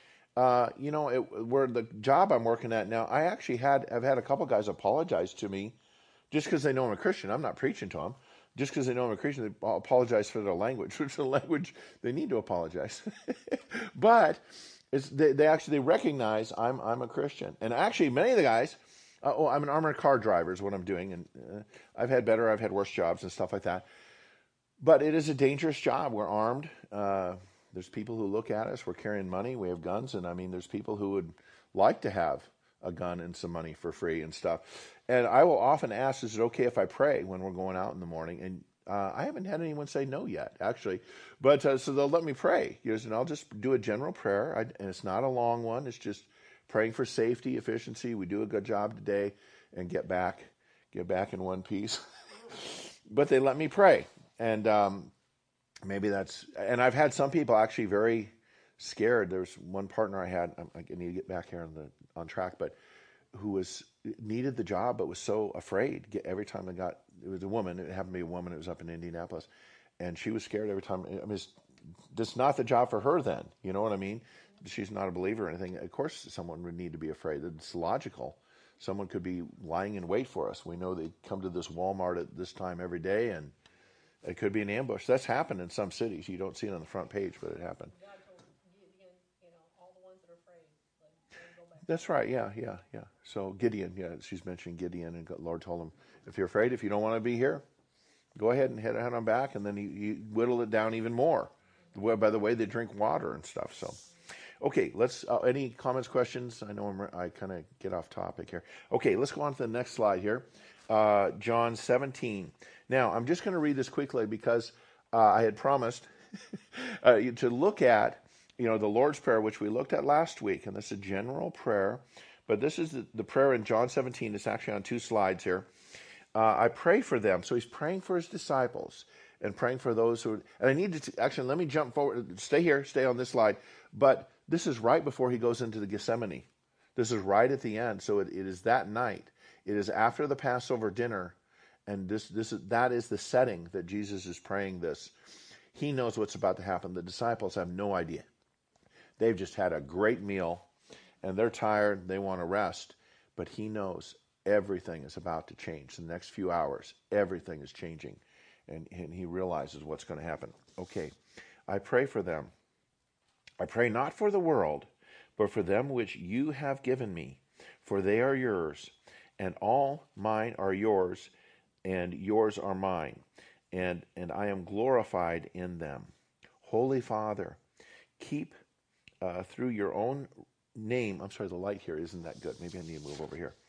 Where the job I'm working at now, I've had a couple guys apologize to me just because they know I'm a Christian. I'm not preaching to them. Just because they know I'm a Christian, they apologize for their language, which is a language they need to apologize. But they recognize I'm a Christian. And actually, many of the guys, I'm an armored car driver is what I'm doing. And I've had worse jobs and stuff like that. But it is a dangerous job. We're armed. There's people who look at us. We're carrying money. We have guns. And I mean, there's people who would like to have a gun and some money for free and stuff. And I will often ask, is it okay if I pray when we're going out in the morning? And I haven't had anyone say no yet, actually. But so they'll let me pray. And I'll just do a general prayer. And it's not a long one. It's just praying for safety, efficiency. We do a good job today and get back in one piece. But they let me pray. And maybe and I've had some people actually very scared. There's one partner I had, I need to get back here on track, but who needed the job, but was so afraid every time it was a woman, it happened to be a woman, it was up in Indianapolis, and she was scared every time. I mean, it's not the job for her then, you know what I mean? She's not a believer or anything. Of course someone would need to be afraid. It's logical. Someone could be lying in wait for us. We know they come to this Walmart at this time every day, and it could be an ambush. That's happened in some cities. You don't see it on the front page, but it happened. God told Gideon, all the ones that are afraid, go back. That's right. Yeah. So Gideon, she's mentioning Gideon, and the Lord told him, if you're afraid, if you don't want to be here, go ahead and head on back. And then he whittled it down even more. By the way, they drink water and stuff. So, okay, let's. Any comments, questions? I know I kind of get off topic here. Okay, let's go on to the next slide here. John 17. Now, I'm just going to read this quickly because I had promised to look at, the Lord's Prayer, which we looked at last week, and that's a general prayer. but this is the prayer in John 17. It's actually on 2 slides here. I pray for them. So he's praying for his disciples and praying for those who, and I need to, actually, let me jump forward. Stay here, stay on this slide. But this is right before he goes into the Gethsemane. This is right at the end. So it is that night. It is after the Passover dinner. And that is the setting that Jesus is praying this. He knows what's about to happen. The disciples have no idea. They've just had a great meal and they're tired. They want to rest. But he knows everything is about to change. The next few hours, everything is changing. And he realizes what's going to happen. Okay, I pray for them. I pray not for the world, but for them which you have given me. For they are yours, and all mine are yours, and yours are mine. And I am glorified in them. Holy Father, keep through your own name. I'm sorry, the light here isn't that good. Maybe I need to move over here.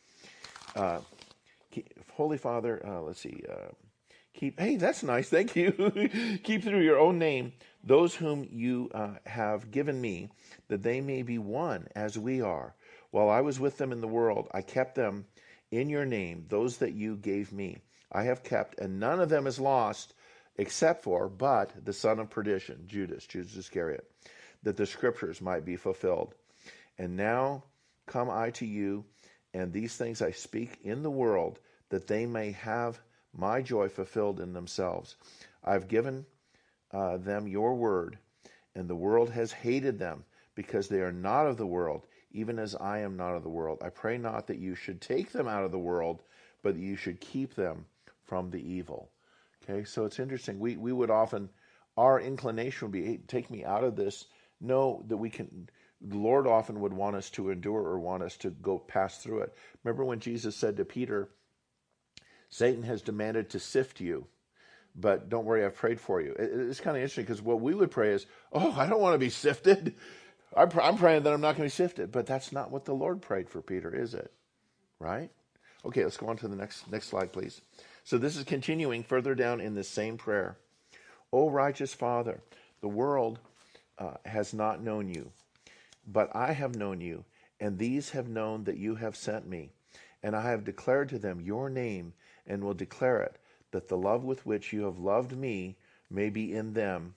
Holy Father, let's see. Hey, that's nice. Thank you. Keep through your own name those whom you have given me, that they may be one as we are. While I was with them in the world, I kept them in your name, those that you gave me. I have kept, and none of them is lost, except for, but the son of perdition, Judas Iscariot, that the scriptures might be fulfilled. And now come I to you, and these things I speak in the world, that they may have my joy fulfilled in themselves. I've given them your word, and the world has hated them, because they are not of the world, even as I am not of the world. I pray not that you should take them out of the world, but that you should keep them from the evil. Okay, so it's interesting. We would often, our inclination would be, hey, take me out of this. Know that we can, the Lord often would want us to endure or want us to go pass through it. Remember when Jesus said to Peter, Satan has demanded to sift you, but don't worry, I've prayed for you. It's kind of interesting because what we would pray is, oh, I don't want to be sifted. I'm praying that I'm not going to be sifted, but that's not what the Lord prayed for Peter, is it? Right? Okay, let's go on to the next slide, please. So this is continuing further down in this same prayer. O righteous Father, the world has not known you, but I have known you, and these have known that you have sent me. And I have declared to them your name, and will declare it, that the love with which you have loved me may be in them,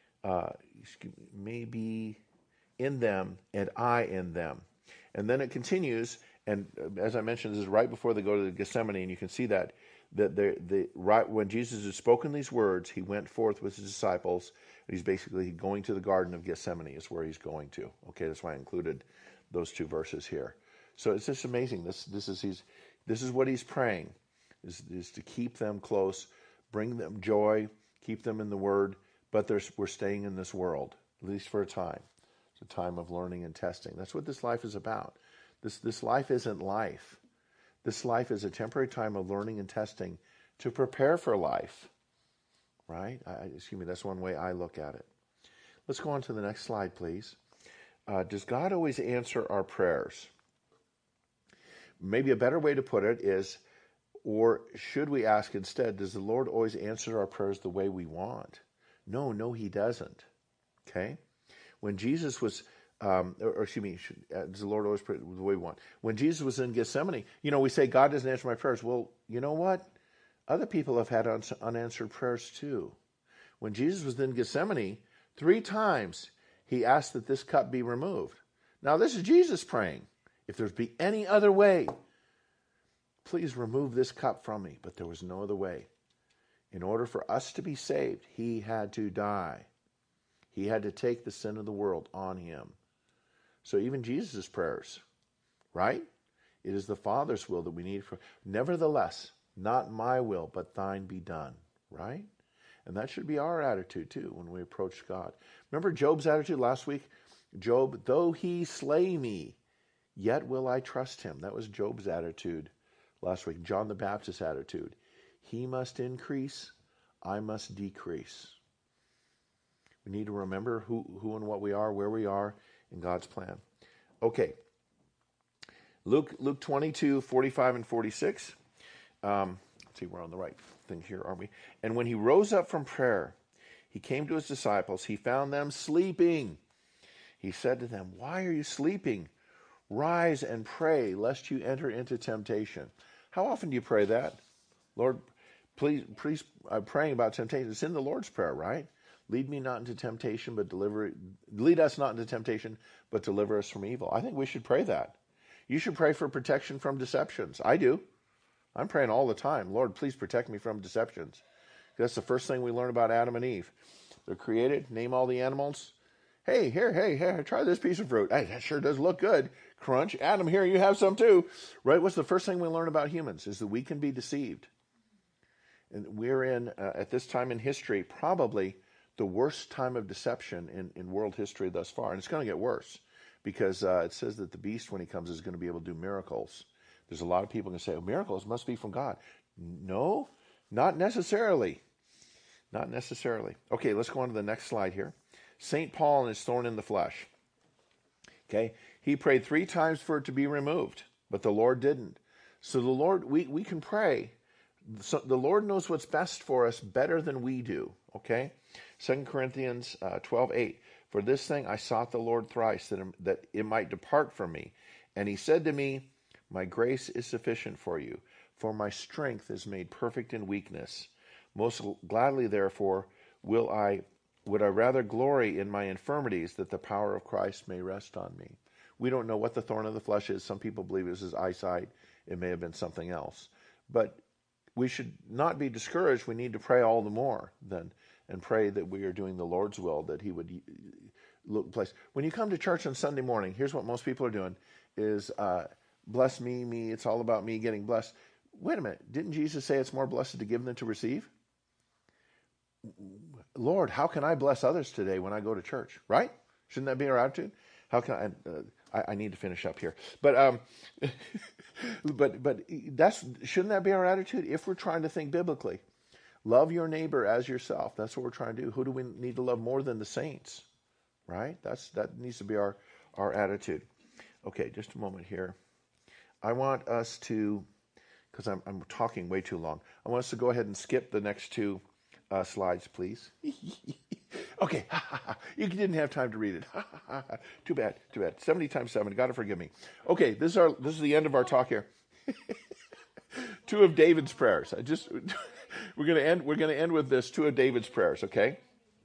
may be in them, and I in them. And then it continues, and as I mentioned, this is right before they go to the Gethsemane, and you can see that right when Jesus had spoken these words, he went forth with his disciples. He's basically going to the Garden of Gethsemane is where he's going to. Okay, that's why I included those two verses here. So it's just amazing. This is what he's praying, is to keep them close, bring them joy, keep them in the Word. But we're staying in this world, at least for a time. It's a time of learning and testing. That's what this life is about. This life isn't life. This life is a temporary time of learning and testing to prepare for life. Right? That's one way I look at it. Let's go on to the next slide, please. Does God always answer our prayers? Maybe a better way to put it is, or should we ask instead, does the Lord always answer our prayers the way we want? No, he doesn't. Okay? When Jesus was, does the Lord always pray the way we want? When Jesus was in Gethsemane, we say, God doesn't answer my prayers. Well, you know what? Other people have had unanswered prayers too. When Jesus was in Gethsemane, 3 times he asked that this cup be removed. Now this is Jesus praying. If there's be any other way, please remove this cup from me. But there was no other way. In order for us to be saved, he had to die. He had to take the sin of the world on him. So even Jesus' prayers, right? It is the Father's will that we need. Nevertheless, not my will, but thine be done, right? And that should be our attitude too when we approach God. Remember Job's attitude last week? Job, though he slay me, yet will I trust him. That was Job's attitude last week. John the Baptist's attitude. He must increase, I must decrease. We need to remember who and what we are, where we are in God's plan. Okay. Luke 22, 45 and 46. Let's see, we're on the right thing here, aren't we? And when he rose up from prayer, he came to his disciples. He found them sleeping. He said to them, why are you sleeping? Rise and pray, lest you enter into temptation. How often do you pray that? Lord, please, I'm praying about temptation. It's in the Lord's Prayer, right? Lead me not into temptation, but lead us not into temptation, but deliver us from evil. I think we should pray that. You should pray for protection from deceptions. I do. I'm praying all the time. Lord, please protect me from deceptions. That's the first thing we learn about Adam and Eve. They're created, name all the animals. Hey, here, try this piece of fruit. Hey, that sure does look good. Crunch. Adam, here, you have some too. Right? What's the first thing we learn about humans is that we can be deceived. And we're in, at this time in history, probably the worst time of deception in world history thus far. And it's going to get worse because it says that the beast, when he comes, is going to be able to do miracles. There's a lot of people going to say, oh, miracles must be from God. No, not necessarily. Not necessarily. Okay, let's go on to the next slide here. St. Paul and his thorn in the flesh. Okay, he prayed 3 times for it to be removed, but the Lord didn't. So the Lord, we can pray. So the Lord knows what's best for us better than we do. Okay, 2 Corinthians 12:8. For this thing I sought the Lord thrice, that it might depart from me. And he said to me, my grace is sufficient for you, for my strength is made perfect in weakness. Most gladly, therefore, would I rather glory in my infirmities, that the power of Christ may rest on me. We don't know what the thorn of the flesh is. Some people believe it was his eyesight. It may have been something else. But we should not be discouraged. We need to pray all the more then, and pray that we are doing the Lord's will, that he would look place. When you come to church on Sunday morning, here's what most people are doing is, bless me, it's all about me getting blessed. Wait a minute, didn't Jesus say it's more blessed to give than to receive? Lord, how can I bless others today when I go to church, right? Shouldn't that be our attitude? How can I need to finish up here. But shouldn't that be our attitude if we're trying to think biblically? Love your neighbor as yourself. That's what we're trying to do. Who do we need to love more than the saints? Right? That needs to be our attitude. Okay, just a moment here. I want us to, because I'm talking way too long, I want us to go ahead and skip the next 2 slides, please. Okay, you didn't have time to read it. Too bad. 70 times 7. God forgive me. Okay, this is the end of our talk here. 2 of David's prayers. We're going to end with this. 2 of David's prayers. Okay.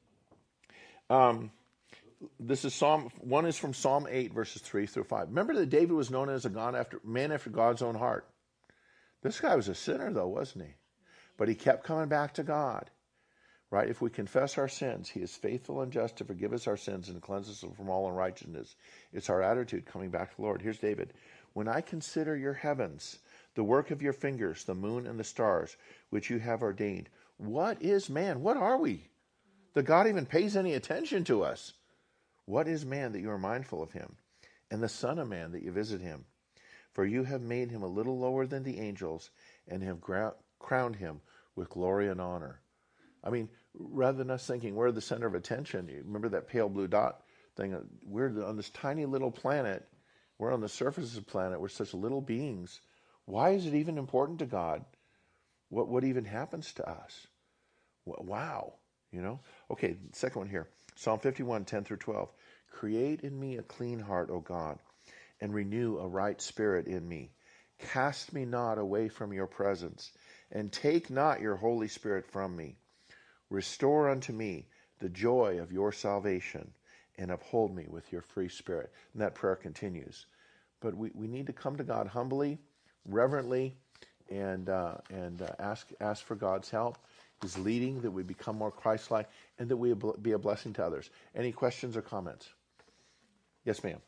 This is one is from Psalm 8, verses 3 through 5. Remember that David was known as a man after God's own heart. This guy was a sinner, though, wasn't he? But he kept coming back to God. Right? If we confess our sins, he is faithful and just to forgive us our sins and cleanse us from all unrighteousness. It's our attitude coming back to the Lord. Here's David. When I consider your heavens, the work of your fingers, the moon and the stars, which you have ordained, what is man? What are we? That God even pays any attention to us. What is man that you are mindful of him, and the son of man that you visit him? For you have made him a little lower than the angels, and have crowned him with glory and honor. I mean, rather than us thinking we're the center of attention, you remember that pale blue dot thing? We're on this tiny little planet. We're on the surface of the planet. We're such little beings. Why is it even important to God? What even happens to us? Wow. Okay, second one here. Psalm 51, 10 through 12. Create in me a clean heart, O God, and renew a right spirit in me. Cast me not away from your presence, and take not your Holy Spirit from me. Restore unto me the joy of your salvation, and uphold me with your free spirit. And that prayer continues. But we need to come to God humbly, reverently, and ask for God's help, His leading, that we become more Christ-like, and that we be a blessing to others. Any questions or comments? Yes, ma'am.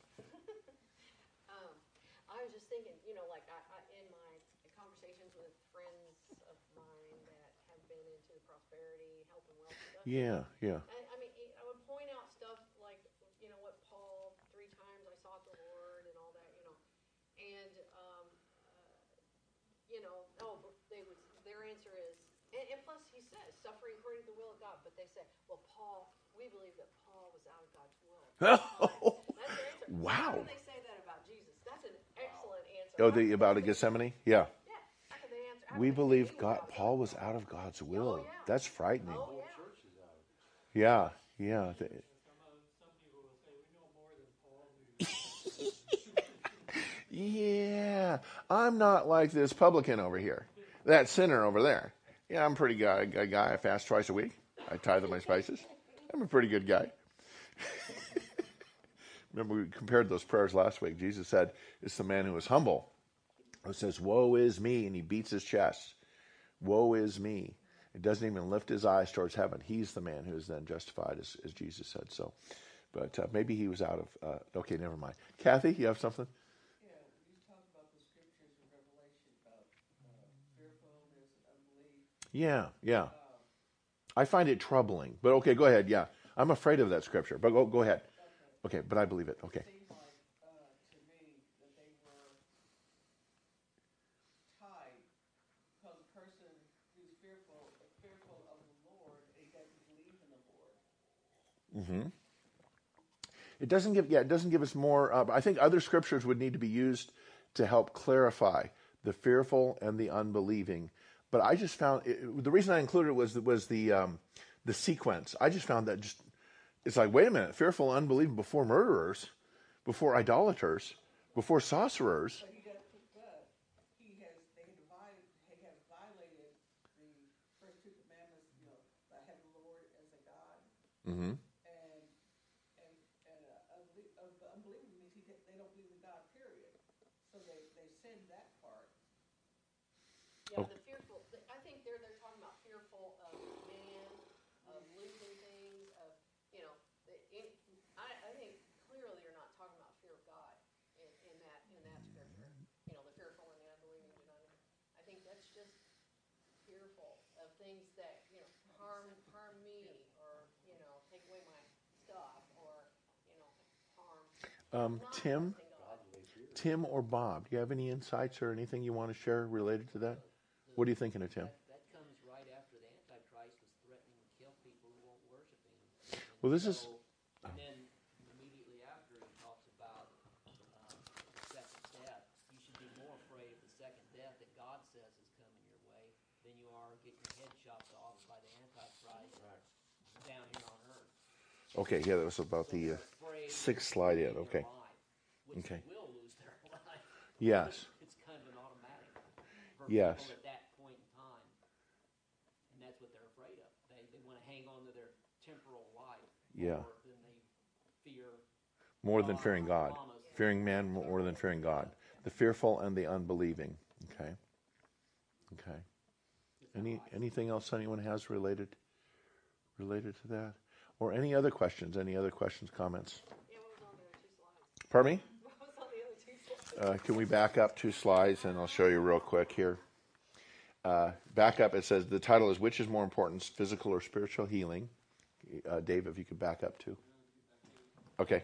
I was just thinking, like I in my conversations with friends of mine that have been into prosperity, health, and wealth stuff. Yeah. I mean, I would point out stuff like, what Paul, 3 times I sought the Lord and all that, and, their answer is, and plus he says, suffering according to the will of God, but they say, well, we believe that Paul was out of God's will. That's their answer. Wow. How can they say that about Jesus? That's an excellent answer. About Gethsemane? Yeah. Yeah. How can they answer? We believe Paul was out of God's will. Oh, yeah. That's frightening. Oh, yeah. Yeah. Some people will say we know more than Paul knew. Yeah, I'm not like this publican over here, that sinner over there. Yeah, I'm a pretty good guy. I fast twice a week. I tithe my spices. I'm a pretty good guy. Remember, we compared those prayers last week. Jesus said, it's the man who is humble, who says, woe is me, and he beats his chest. Woe is me. It doesn't even lift his eyes towards heaven. He's the man who is then justified, as Jesus said. So, but maybe he was out of, okay, never mind. Kathy, you have something? Yeah, you talk about the scriptures in Revelation about fearfulness and unbelief. Yeah. I find it troubling. But okay, go ahead. Yeah, I'm afraid of that scripture. But go ahead. Okay, but I believe it. Okay. It seemed like to me that they were tied because a person who's fearful of the Lord, he doesn't believe in the Lord. Mm-hmm. It doesn't give us more. I think other scriptures would need to be used to help clarify the fearful and the unbelieving. But I just found the reason I included it was the sequence. I just found that it's like, wait a minute, fearful and unbelieving before murderers, before idolaters, before sorcerers. But he has violated the first two commandments, by having the Lord as a God. Mm-hmm. Unbelieving means they don't believe in God, period. So they send that part. Yeah, the fearful. I think they're talking about fearful of man, of losing things, of I think clearly you're not talking about fear of God in that scripture. The fearful and the unbelieving. I think that's just fearful of things that harm me, or take away my stuff, or harm. Tim or Bob, do you have any insights or anything you want to share related to that? What are you thinking of, Tim? That comes right after the Antichrist was threatening to kill people who won't worship him. Well, this is... And then immediately after he talks about second death. You should be more afraid of the second death that God says is coming your way than you are getting your head chopped off by the Antichrist down here on earth. Okay, yeah, that was about the sixth slide in. Okay. Okay. Will lose their life. Yes. It's kind of an automatic for yes. people at that point in time. And that's what they're afraid of. They want to hang on to their temporal life more than they fear. More than fearing God. Fearing man more than fearing God. The fearful and the unbelieving. Okay. Anything else anyone has related to that? Or any other questions? Any other questions, comments? Yeah, what was on the other 2 slides? Pardon me? What was on the other 2 slides? Can we back up 2 slides, and I'll show you real quick here. Back up, it says the title is, which is more important, physical or spiritual healing? Dave, if you could back up too. Okay.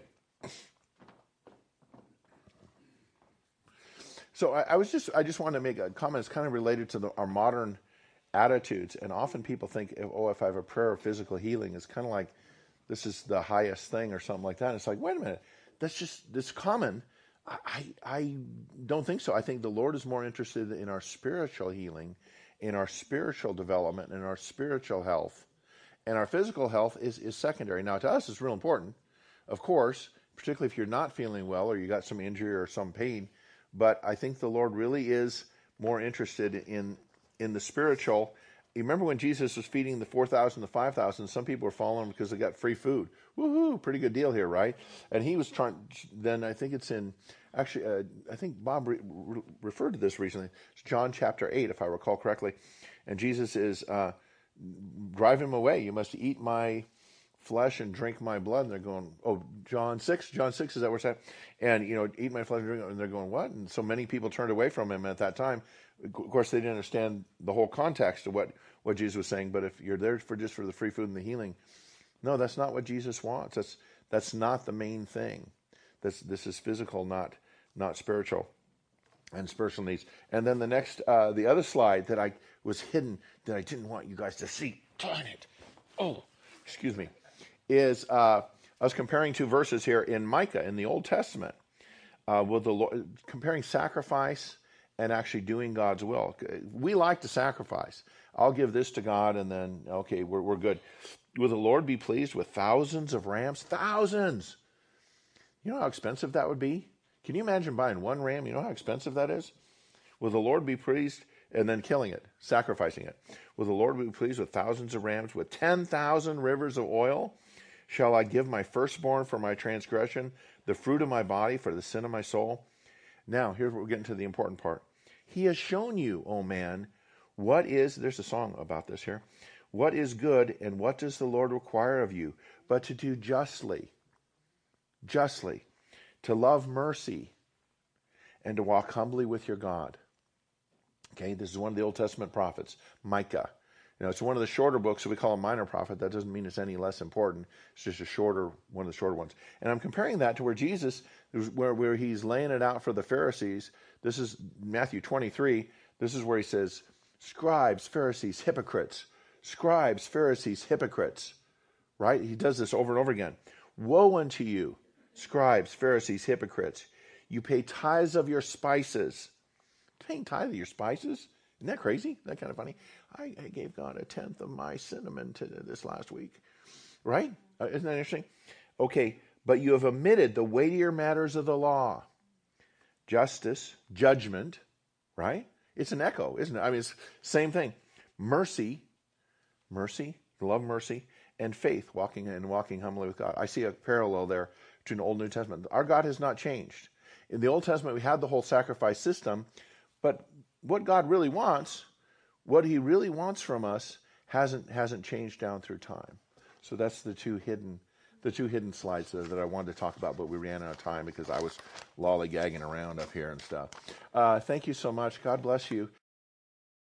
So I just want to make a comment. It's kind of related to our modern attitudes, and often people think, if I have a prayer of physical healing, it's kind of like this is the highest thing or something like that. And it's like, wait a minute, that's common. I don't think so. I think the Lord is more interested in our spiritual healing, in our spiritual development, in our spiritual health, and our physical health is secondary. Now, to us, it's real important, of course, particularly if you're not feeling well or you got some injury or some pain. But I think the Lord really is more interested in the spiritual. You remember when Jesus was feeding the 4,000 to 5,000, some people were following him because they got free food. Woohoo, pretty good deal here, right? And he was trying, then I think it's in, actually, I think Bob referred to this recently. It's John chapter 8, if I recall correctly. And Jesus is drive him away. You must eat my flesh and drink my blood. And they're going, John 6, is that where it's at? And, eat my flesh and drink it. And they're going, what? And so many people turned away from him at that time. Of course, they didn't understand the whole context of what Jesus was saying. But if you're there just for the free food and the healing, no, that's not what Jesus wants. That's not the main thing. This is physical, not spiritual, and spiritual needs. And then the next, the other slide that I was hidden that I didn't want you guys to see. Darn it! Oh, excuse me. Is I was comparing 2 verses here in Micah in the Old Testament with the Lord, comparing sacrifice and actually doing God's will. We like to sacrifice. I'll give this to God, and then okay, we're good. Will the Lord be pleased with thousands of rams? Thousands. You know how expensive that would be? Can you imagine buying one ram? You know how expensive that is? Will the Lord be pleased? And then killing it, sacrificing it. Will the Lord be pleased with thousands of rams, with 10,000 rivers of oil? Shall I give my firstborn for my transgression, the fruit of my body for the sin of my soul? Now, here's what we're getting to the important part. He has shown you, O man, there's a song about this here, what is good and what does the Lord require of you, but to do justly, to love mercy, and to walk humbly with your God. Okay, this is one of the Old Testament prophets, Micah. It's one of the shorter books, so we call him minor prophet. That doesn't mean it's any less important. It's just one of the shorter ones. And I'm comparing that to where Jesus, where he's laying it out for the Pharisees. This is Matthew 23. This is where he says, scribes, Pharisees, hypocrites. Scribes, Pharisees, hypocrites. Right? He does this over and over again. Woe unto you, scribes, Pharisees, hypocrites. You pay tithes of your spices. Paying tithe of your spices? Isn't that crazy? Isn't that kind of funny? I gave God 1/10 of my cinnamon to this last week. Right? Isn't that interesting? Okay, but you have omitted the weightier matters of the law. Justice, judgment, right? It's an echo, isn't it? I mean, it's the same thing. Mercy, love mercy, and faith, walking humbly with God. I see a parallel there between the Old and New Testament. Our God has not changed. In the Old Testament, we had the whole sacrifice system, but what God really wants, what he really wants from us, hasn't changed down through time. So that's the two hidden slides that I wanted to talk about, but we ran out of time because I was lollygagging around up here and stuff. Thank you so much. God bless you.